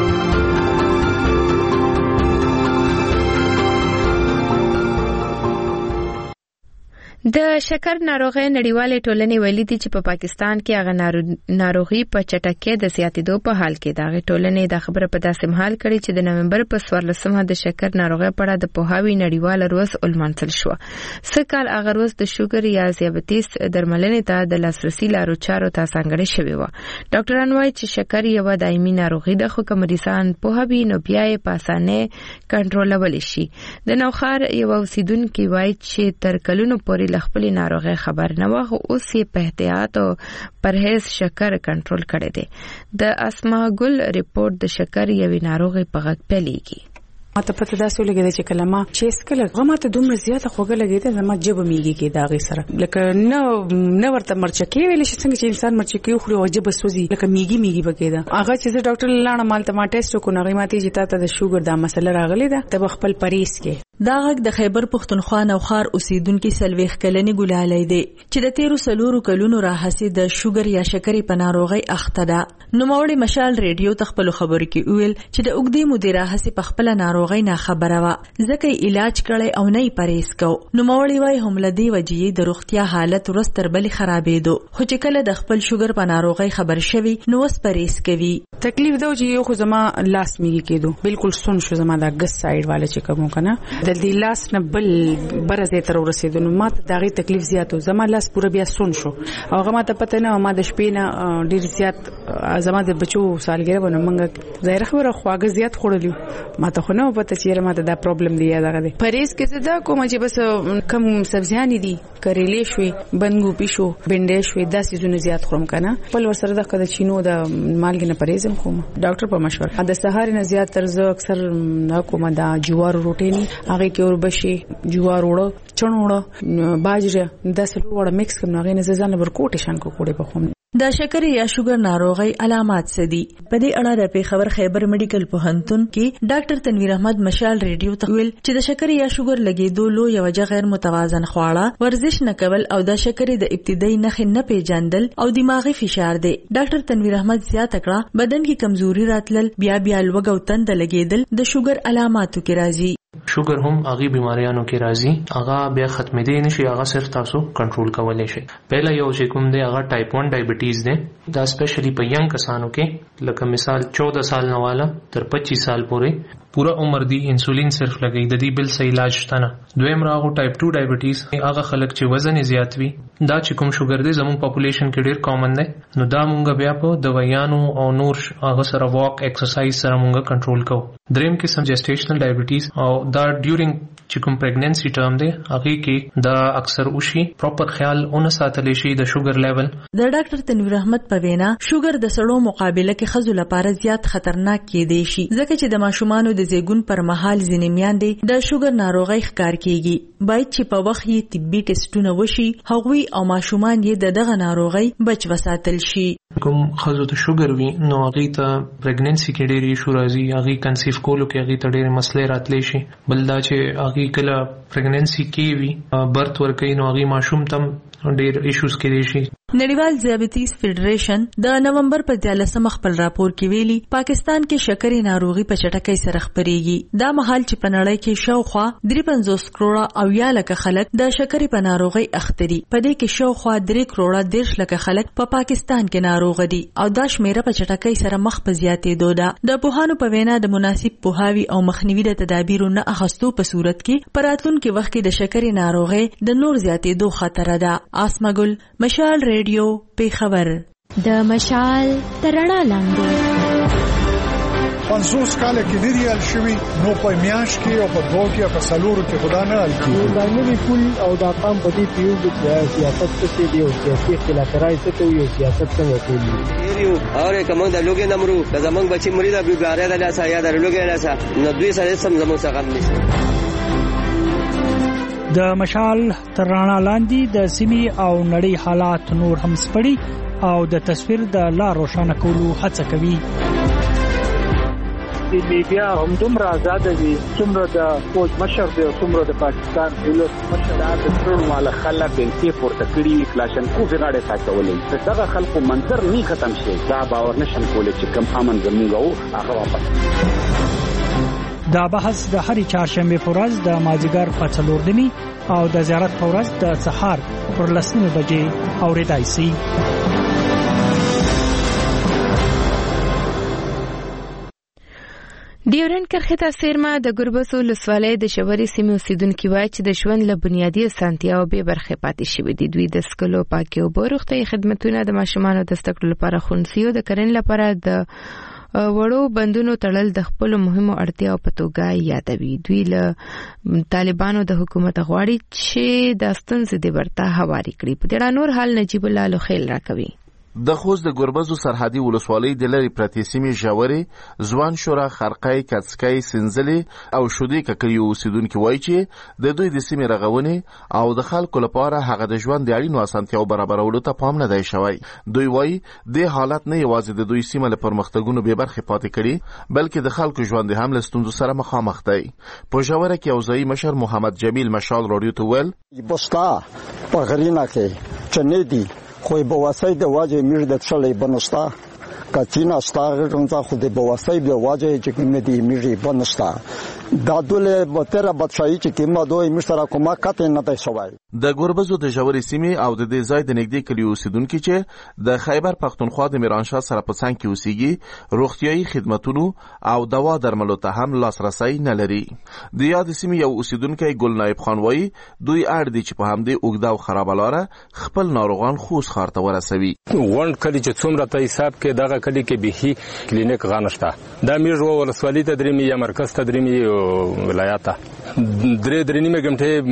د شکر ناروغي نړیوالې ټولنې ویلي دي چې په پاکستان کې هغه ناروغي په چټکۍ د زیاتېدو په حال کې ده. هغه ټولنې د خبره په داسې مهال کړي چې د نومبر په څوارلسمه د شکر ناروغي په اړه د پوهاوي نړیواله ورځ ولمانځل شو. څه کال هغه ورځ د شوګر یا ذیابیطس درملنې ته د لاسرسي لارو چارو ته ځانګړې شوې وه. ډاکټران وایي چې شکر یوه دایمي ناروغي ده خو که مریضان پوهوي نو بیا یې په اسانۍ کنټرولولی شي. د نوښار یوه اوسیدونکي وایي چې تر کلونو پورې له خپلې ناروغۍ خبر نه وه خو اوس یې په احتیاط او پرهیز شکر کنټرول کړی دی. د اسما ګل ریپورت د شکر یوې ناروغۍ په غږ پیلېږي. ماته پته داسې ولګېده چې کله ما چیس کله هغه ماته دومره زیاته خوږه لګېده زما ژبه میږي کې د هغې سره لکه نه نه ورته مرچکې ویلی شي څنګه چې انسان مرچکې وخوري او ژبه سوځي لکه میږي میږي به کېده. هغه چې زه ډاکټر لاړم هلته ما ټیسټ وکړو نو هغې ماته چې تا ته د شوګر دا مسله راغلې ده ته به خپل پرهیز کې. دا غږ د خیبر پښتونخوا نوښار اوسیدونکي څلوېښت کلنې ګلالۍ دی چې د تیرو څلورو کلونو راهیسې د شوګر یا شکرې په ناروغۍ اخته ده. نوموړې مشال ریډیو ته خپلو خبرو کې وویل چې د اوږدې مودې راهیسې په خپله ناروغۍ ناخبره وه ځکه یې علاج کړی او نه یې پرهیز کو. نوموړې وایي هم له دې وجې د روغتیا حالت ورځ تر بلې خرابېدو خو چې کله د خپل شوګر په ناروغۍ خبر شوي نو اوس پرهیز کوي. تکلیف دا چې یو خو زما لاس میږي کېدو بالکل سون شو زما دا ګس سایډ والا چې کوم کنه د دې لاس نه بل برزه تر ورسېدو نو ماته دا غي تکلیف زیاتو زما لاس پوره بیا سون شو او هغه ماته پته نه ما د شپې نه ډیر زیات زما د بچو سالګره ونه منګه ظاهر خبره خواږه زیات خوړلیو ماته خو نه پته چې ماته دا پرابلم دی یا دغه دی. پرهیز کې دا کوم چې بس کم سبزیان دي کریلې شوي بندګوپی شو بنډې شوي دا سيزونه زیات خورم کنه بل ور سره د کده چینو د مالګ نه پرهیز کوم ډاکټر په مشوره د سهار نه زیات تر زه اکثر نه کوم دا جوار روټي نه هغه کې اور بشي جوار وړو چڼ وړو باجره د سلو وړ میکس کوم هغه نه ځان ورکوټ شان کو کوړې په خوم. د شکرې یا شوګر ناروغي علامات څه دي؟ په دې اړه د پیښور خیبر میډیکل پوهنتون کې ډاکټر تنویر احمد مشال ریډیو ته ویل چې د شکرې یا شوګر لګېدو لویه وجه غیر متوازن خواړه ورزش نه کول او د شکرې د ابتدایي نښې نه پیژندل او دماغي فشار دی. ډاکټر تنویر احمد زیاته کړه بدن کې کمزوري راتلل بیا بیا لوګ او تند لګېدل د شوګر علاماتو کې راځي. شوګر هم هغه بیماریانو کې راځي هغه بیا ختمېدی نشي هغه صرف تاسو کنټرول کولای شي. پهلا یو چې کوم دی هغه ټایپ ون ډایبټیز دی دا سپیشلی په ینګ کسانو کې لکه مثال چودہ سال نه والا تر پچیس سال پورې پورا عمر دی انسولین صرف لګي د دې بل صحیح علاج شته نه. دویم راغو ټایپ ټو ډایبټیز هغه خلک چې وزن زیات وي دا چې کوم شوګر دی زموږ پاپولیشن کې ډیر کامن دی نو دا مونږ بیا په دوايانو او نور هغه سره واک ایکسرسایز سره مونږ کنټرول کوو. دریم قسم جسټیشنل ډایبټیز او دا ډیورینګ چې کوم پریګننسي ټرم دی هغه کې دا اکثر وشي پراپر خیال اون ساتل شي د شوګر لیول. د ډاکټر تنویر احمد په وینا شوګر د سړو مقابله کې خزو لپاره زیات خطرناک کېدی شي ځکه چې د ماشومانو د زیګون پر مهال ځینې میاندې د شوګر ناروغي ښکار کیږي باید چې په وخت یې طبي ټیسټونه وشي هغوی او ماشومان یې د دغه ناروغي بچ وساتل شي. کوم خزو ته شوګر وي نو هغه ته پریګننسي کې ډېری ایشو راځي هغه کنسیو کولو کې هغه ته ډېرې مسلې راتلی شي. بل دا چې هغه کله پریګننسي کې وي برت ورکوي نو هغه ماشوم تم ډیر ایشوز کې شي. نړیوال ذیابیطیس فیډریشن د نومبر په دیارلسمه خپل راپور کې ویلي پاکستان کې شکرې ناروغي په چټکۍ سره خپرېږي. دا مهال چې په نړۍ کې شاوخوا درې پنځوس کروڑه او یا لکه خلک د شکرې په ناروغي اخته دي. په دې کې شاوخوا درې کروڑه دیرش لکه خلک په پاکستان کې ناروغ دي او دا شمیره په چټکۍ سره مخ په زیاتېدو ده. د پوهانو په وینا د مناسب پوهاوي او مخنیوي د تدابیرو نه اخیستو په صورت کې په راتلونکي وخت کې د شکرې ناروغي د نور زیاتېدو خطر ده. آسما ګل، مشال ریډیو، پیښور. د مشال ترڼا لاندې پنځوس کاله کې لري ال شوی نو په میاش کې او په دوه کې او په سلورو کې خدا نه ال کیږي. دا نوی پول او دا قام په دې پیو د سیاست څخه دی او سیاسي اختلافات څخه یو سیاست څخه کوي. یو اوره کوم د لوګي نمرو د زمنګ بچی مرید ابو غاره د لاسه یا د لوګي لاسه نو دوی سره سم زمو څخه غم نشي. د مشال ترڼا لاندې د سیمې او نړۍ حالات نور هم سپړي او د تصویر د لا روښانه کولو هڅه کوي. د میډیا هم دومره آزاد دي څومره د فوج مشر دی او څومره د پاکستان دولت مشر د ټول مال خلک انتي پورته کړي کلاشن کو غاړه ساتولې. دغه خلکو منظر نه ختم شي. دا باور نشم کولای چې کم امن زموږ او هغه واپس. دا بحث د هرې چهارشنبه په ورځ د مازیګر په څلور نیمې او د زیارت په ورځ د سهار پر لس نیمې بجې اورېدای شي. ډیورن کرښې ته څیرمه د ګربز ولسوالۍ د شوري سیمې اوسیدونکي وایي چې د ژوند له بنیادي اسانتیاوو بې برخې پاتې شوي دي. دوی د څښلو، پاکې اوبو، روغتیايي خدمتونه، د ماشومانو د زده کړو لپاره ښوونځیو، د کرنې لپاره د وړو بندونو تړل د خپل مهمو اړتیاو په توګه یادوي. دوی له طالبانو د حکومت غواړي چې د ستونزې د برتا هواري کړي. په دې نور حال نجیب الله لوخیل راکوي. د خوست د ګربزو سرحدي ولسوالۍ د لری پرتې سیمې ژورې ځوان شورا خرقای کڅکای سنځلې او شودي ککړیو اوسیدونکو وایي چې د دوی د سیمې رغونې او د خلکو لپاره هغه د ژوند د اړینو اسانتیاو برابرولو ته پام نه دی شوی. دوی وایي د حالت نه یوازې د دوی سیمه له پرمختګونو به برخه پاتې کړي بلکې د خلکو ژوند هم له ستونزو سره مخامخ دی. په ژوره کې اوځي مشر محمد جمیل مشال رادیو ته ویل بوستا په غرینا کې چنيدي خو به واسای د واجه میر د څلې بنستا کاتینا ستاره رونځه خو د بواسای د واجه چې کومې دی میری بنستا دا دوله بتره بچای چې کیما دوی مشترک کومه کته نه دی شوی. د ګربزو د ژورې سیمې او د دې ځای د نږدې کلیو اوسیدونکو چې د خیبر پختونخوا د میرانشاه سره په څنګ کې اوسېږي روغتیايي خدماتونو او دوا درملو ته هم لاسرسي نه لري. د یاد سیمې یو اوسیدونکو ګل نایب خان وایي دوی اړ دي چې په همدې اوګدا او خرابلاره خپل ناروغان خوست ښار ته ورسوي. وند کلی چې څومره ته حساب کې دغه کلی کې به کلینیک غانشته دا میرو ولسوالۍ ته درېمې یا مرکز ته درېمې ولایت درې درې نیمه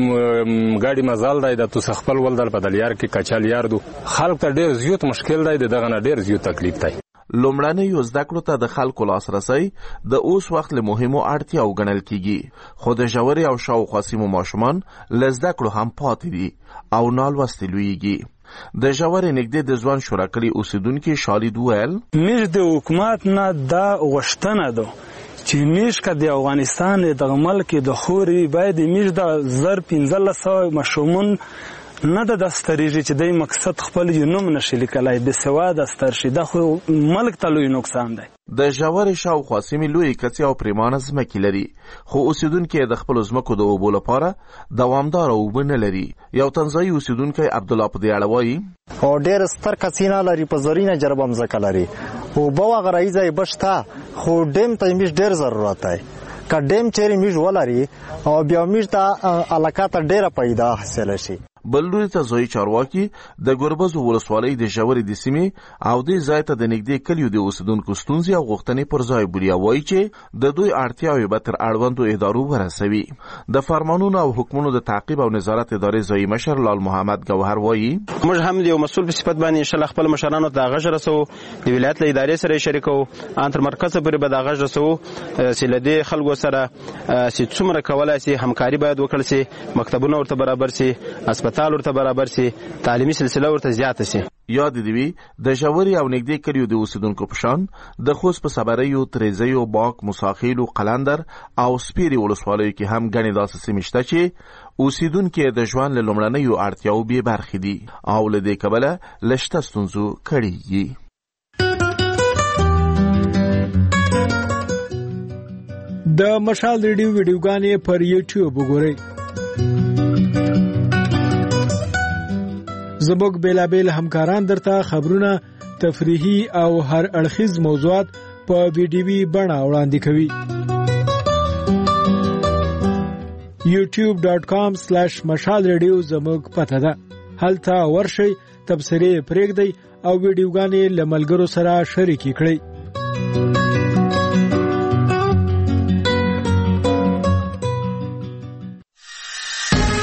غمټه ګاډي مزال دی د تو خپل ولدل بدل یار کې کچال یار دو خلک ته ډېر زیات مشکل دی دغه نه ډېر زیات تکلیف دی. لومړنۍ یو زده کړو ته د خلکو لاسرسي د اوس وخت له مهمو اړتیاو ګڼل کیږي خو د ژورې او شاوخوا سیمو ماشومان له زده کړو هم پاتې دي او نالوستي لویږي. د ژورې نږدې د ځوان شوراکړي اوسیدونکو شالید ویل موږ د حکومت نه دا غوښتنه ده چې میشکه د افغانستان د ملک د خوري باید میش د زر پنځه سوه مشمون نه د دستریږي چې د مقصد خپل یونم نشي لیکلای به سواد استرشي د خو ملک ته لوی نقصان دی. د ژورې شاوخوا سیمې لوی کڅي او پریمانه ځمکې لري خو اوسیدونکو د خپل ځمکو د اوبو لپاره دوامدار اوبه نه لري. یو تنځای اوسیدونکو عبد الله په دی اړوي او ډېر ستر کسینه لري په زرینه جربم ځکه لري او بوا غرایزه بشتا خو ډیم ته میش ډېر ضرورت دی. که ډیم چیرې میش ولري او بیا میش ته علاقه ته ډېره پیدا حاصل شي. بلوري ته ځای چارواکي د ګربزو ولسوالۍ د ژورې د سیمې او د ځای ته د نږدې کلیو د اوسیدونکو ستونزې او غوښتنې پر ځای بولي وایي چې د دوی اړتیاوې به تر اړوندو ادارو ورسوي. د فرمانونو او حکمونو د تعقیب او نظارت ادارې ځای مشر لال محمد گوهر وایي موږ هم د یو مسؤل په صفت باندې انشاءالله خپل مشرانو ته غږ رسو د ولایت له ادارې سره شریکو ان تر مرکز پورې به دا غږ رسو چې له دې خلکو سره چې څومره کولای شي همکاري باید وکړي شي مکتبونه ورته برابر شي هسپتال ورته برابر شي تعلیمي سلسله ورته زیاته شي. یاد دی وی د ژوري او نږدې کلیو د اوسیدونکو په شان د خوست په صبریو، تریزیو، باک، مساخیل او قلندر او سپیری ولسوالیو کې هم غني داسې سیمې شته چې اوسیدونکو د ژوند له لومړنیو اړتیاو به برخې دي او له دې کبله لشته ستونزو کړي. د مشال ریډیو ویډیوګانې پر یوټیوب وګورئ. زموږ بیلابیل همکاران درته خبرونه، تفریحي او هر اړخیز موضوعات په ویډیوي بڼه وړاندې کوي. یوټیوب ډاٹ کام سلیش مشال ریډیو زموږ پته ده. هلته ورشئ، تبصرې پرېږدئ او ویډیوګانې له ملګرو سره شریکې کړئ.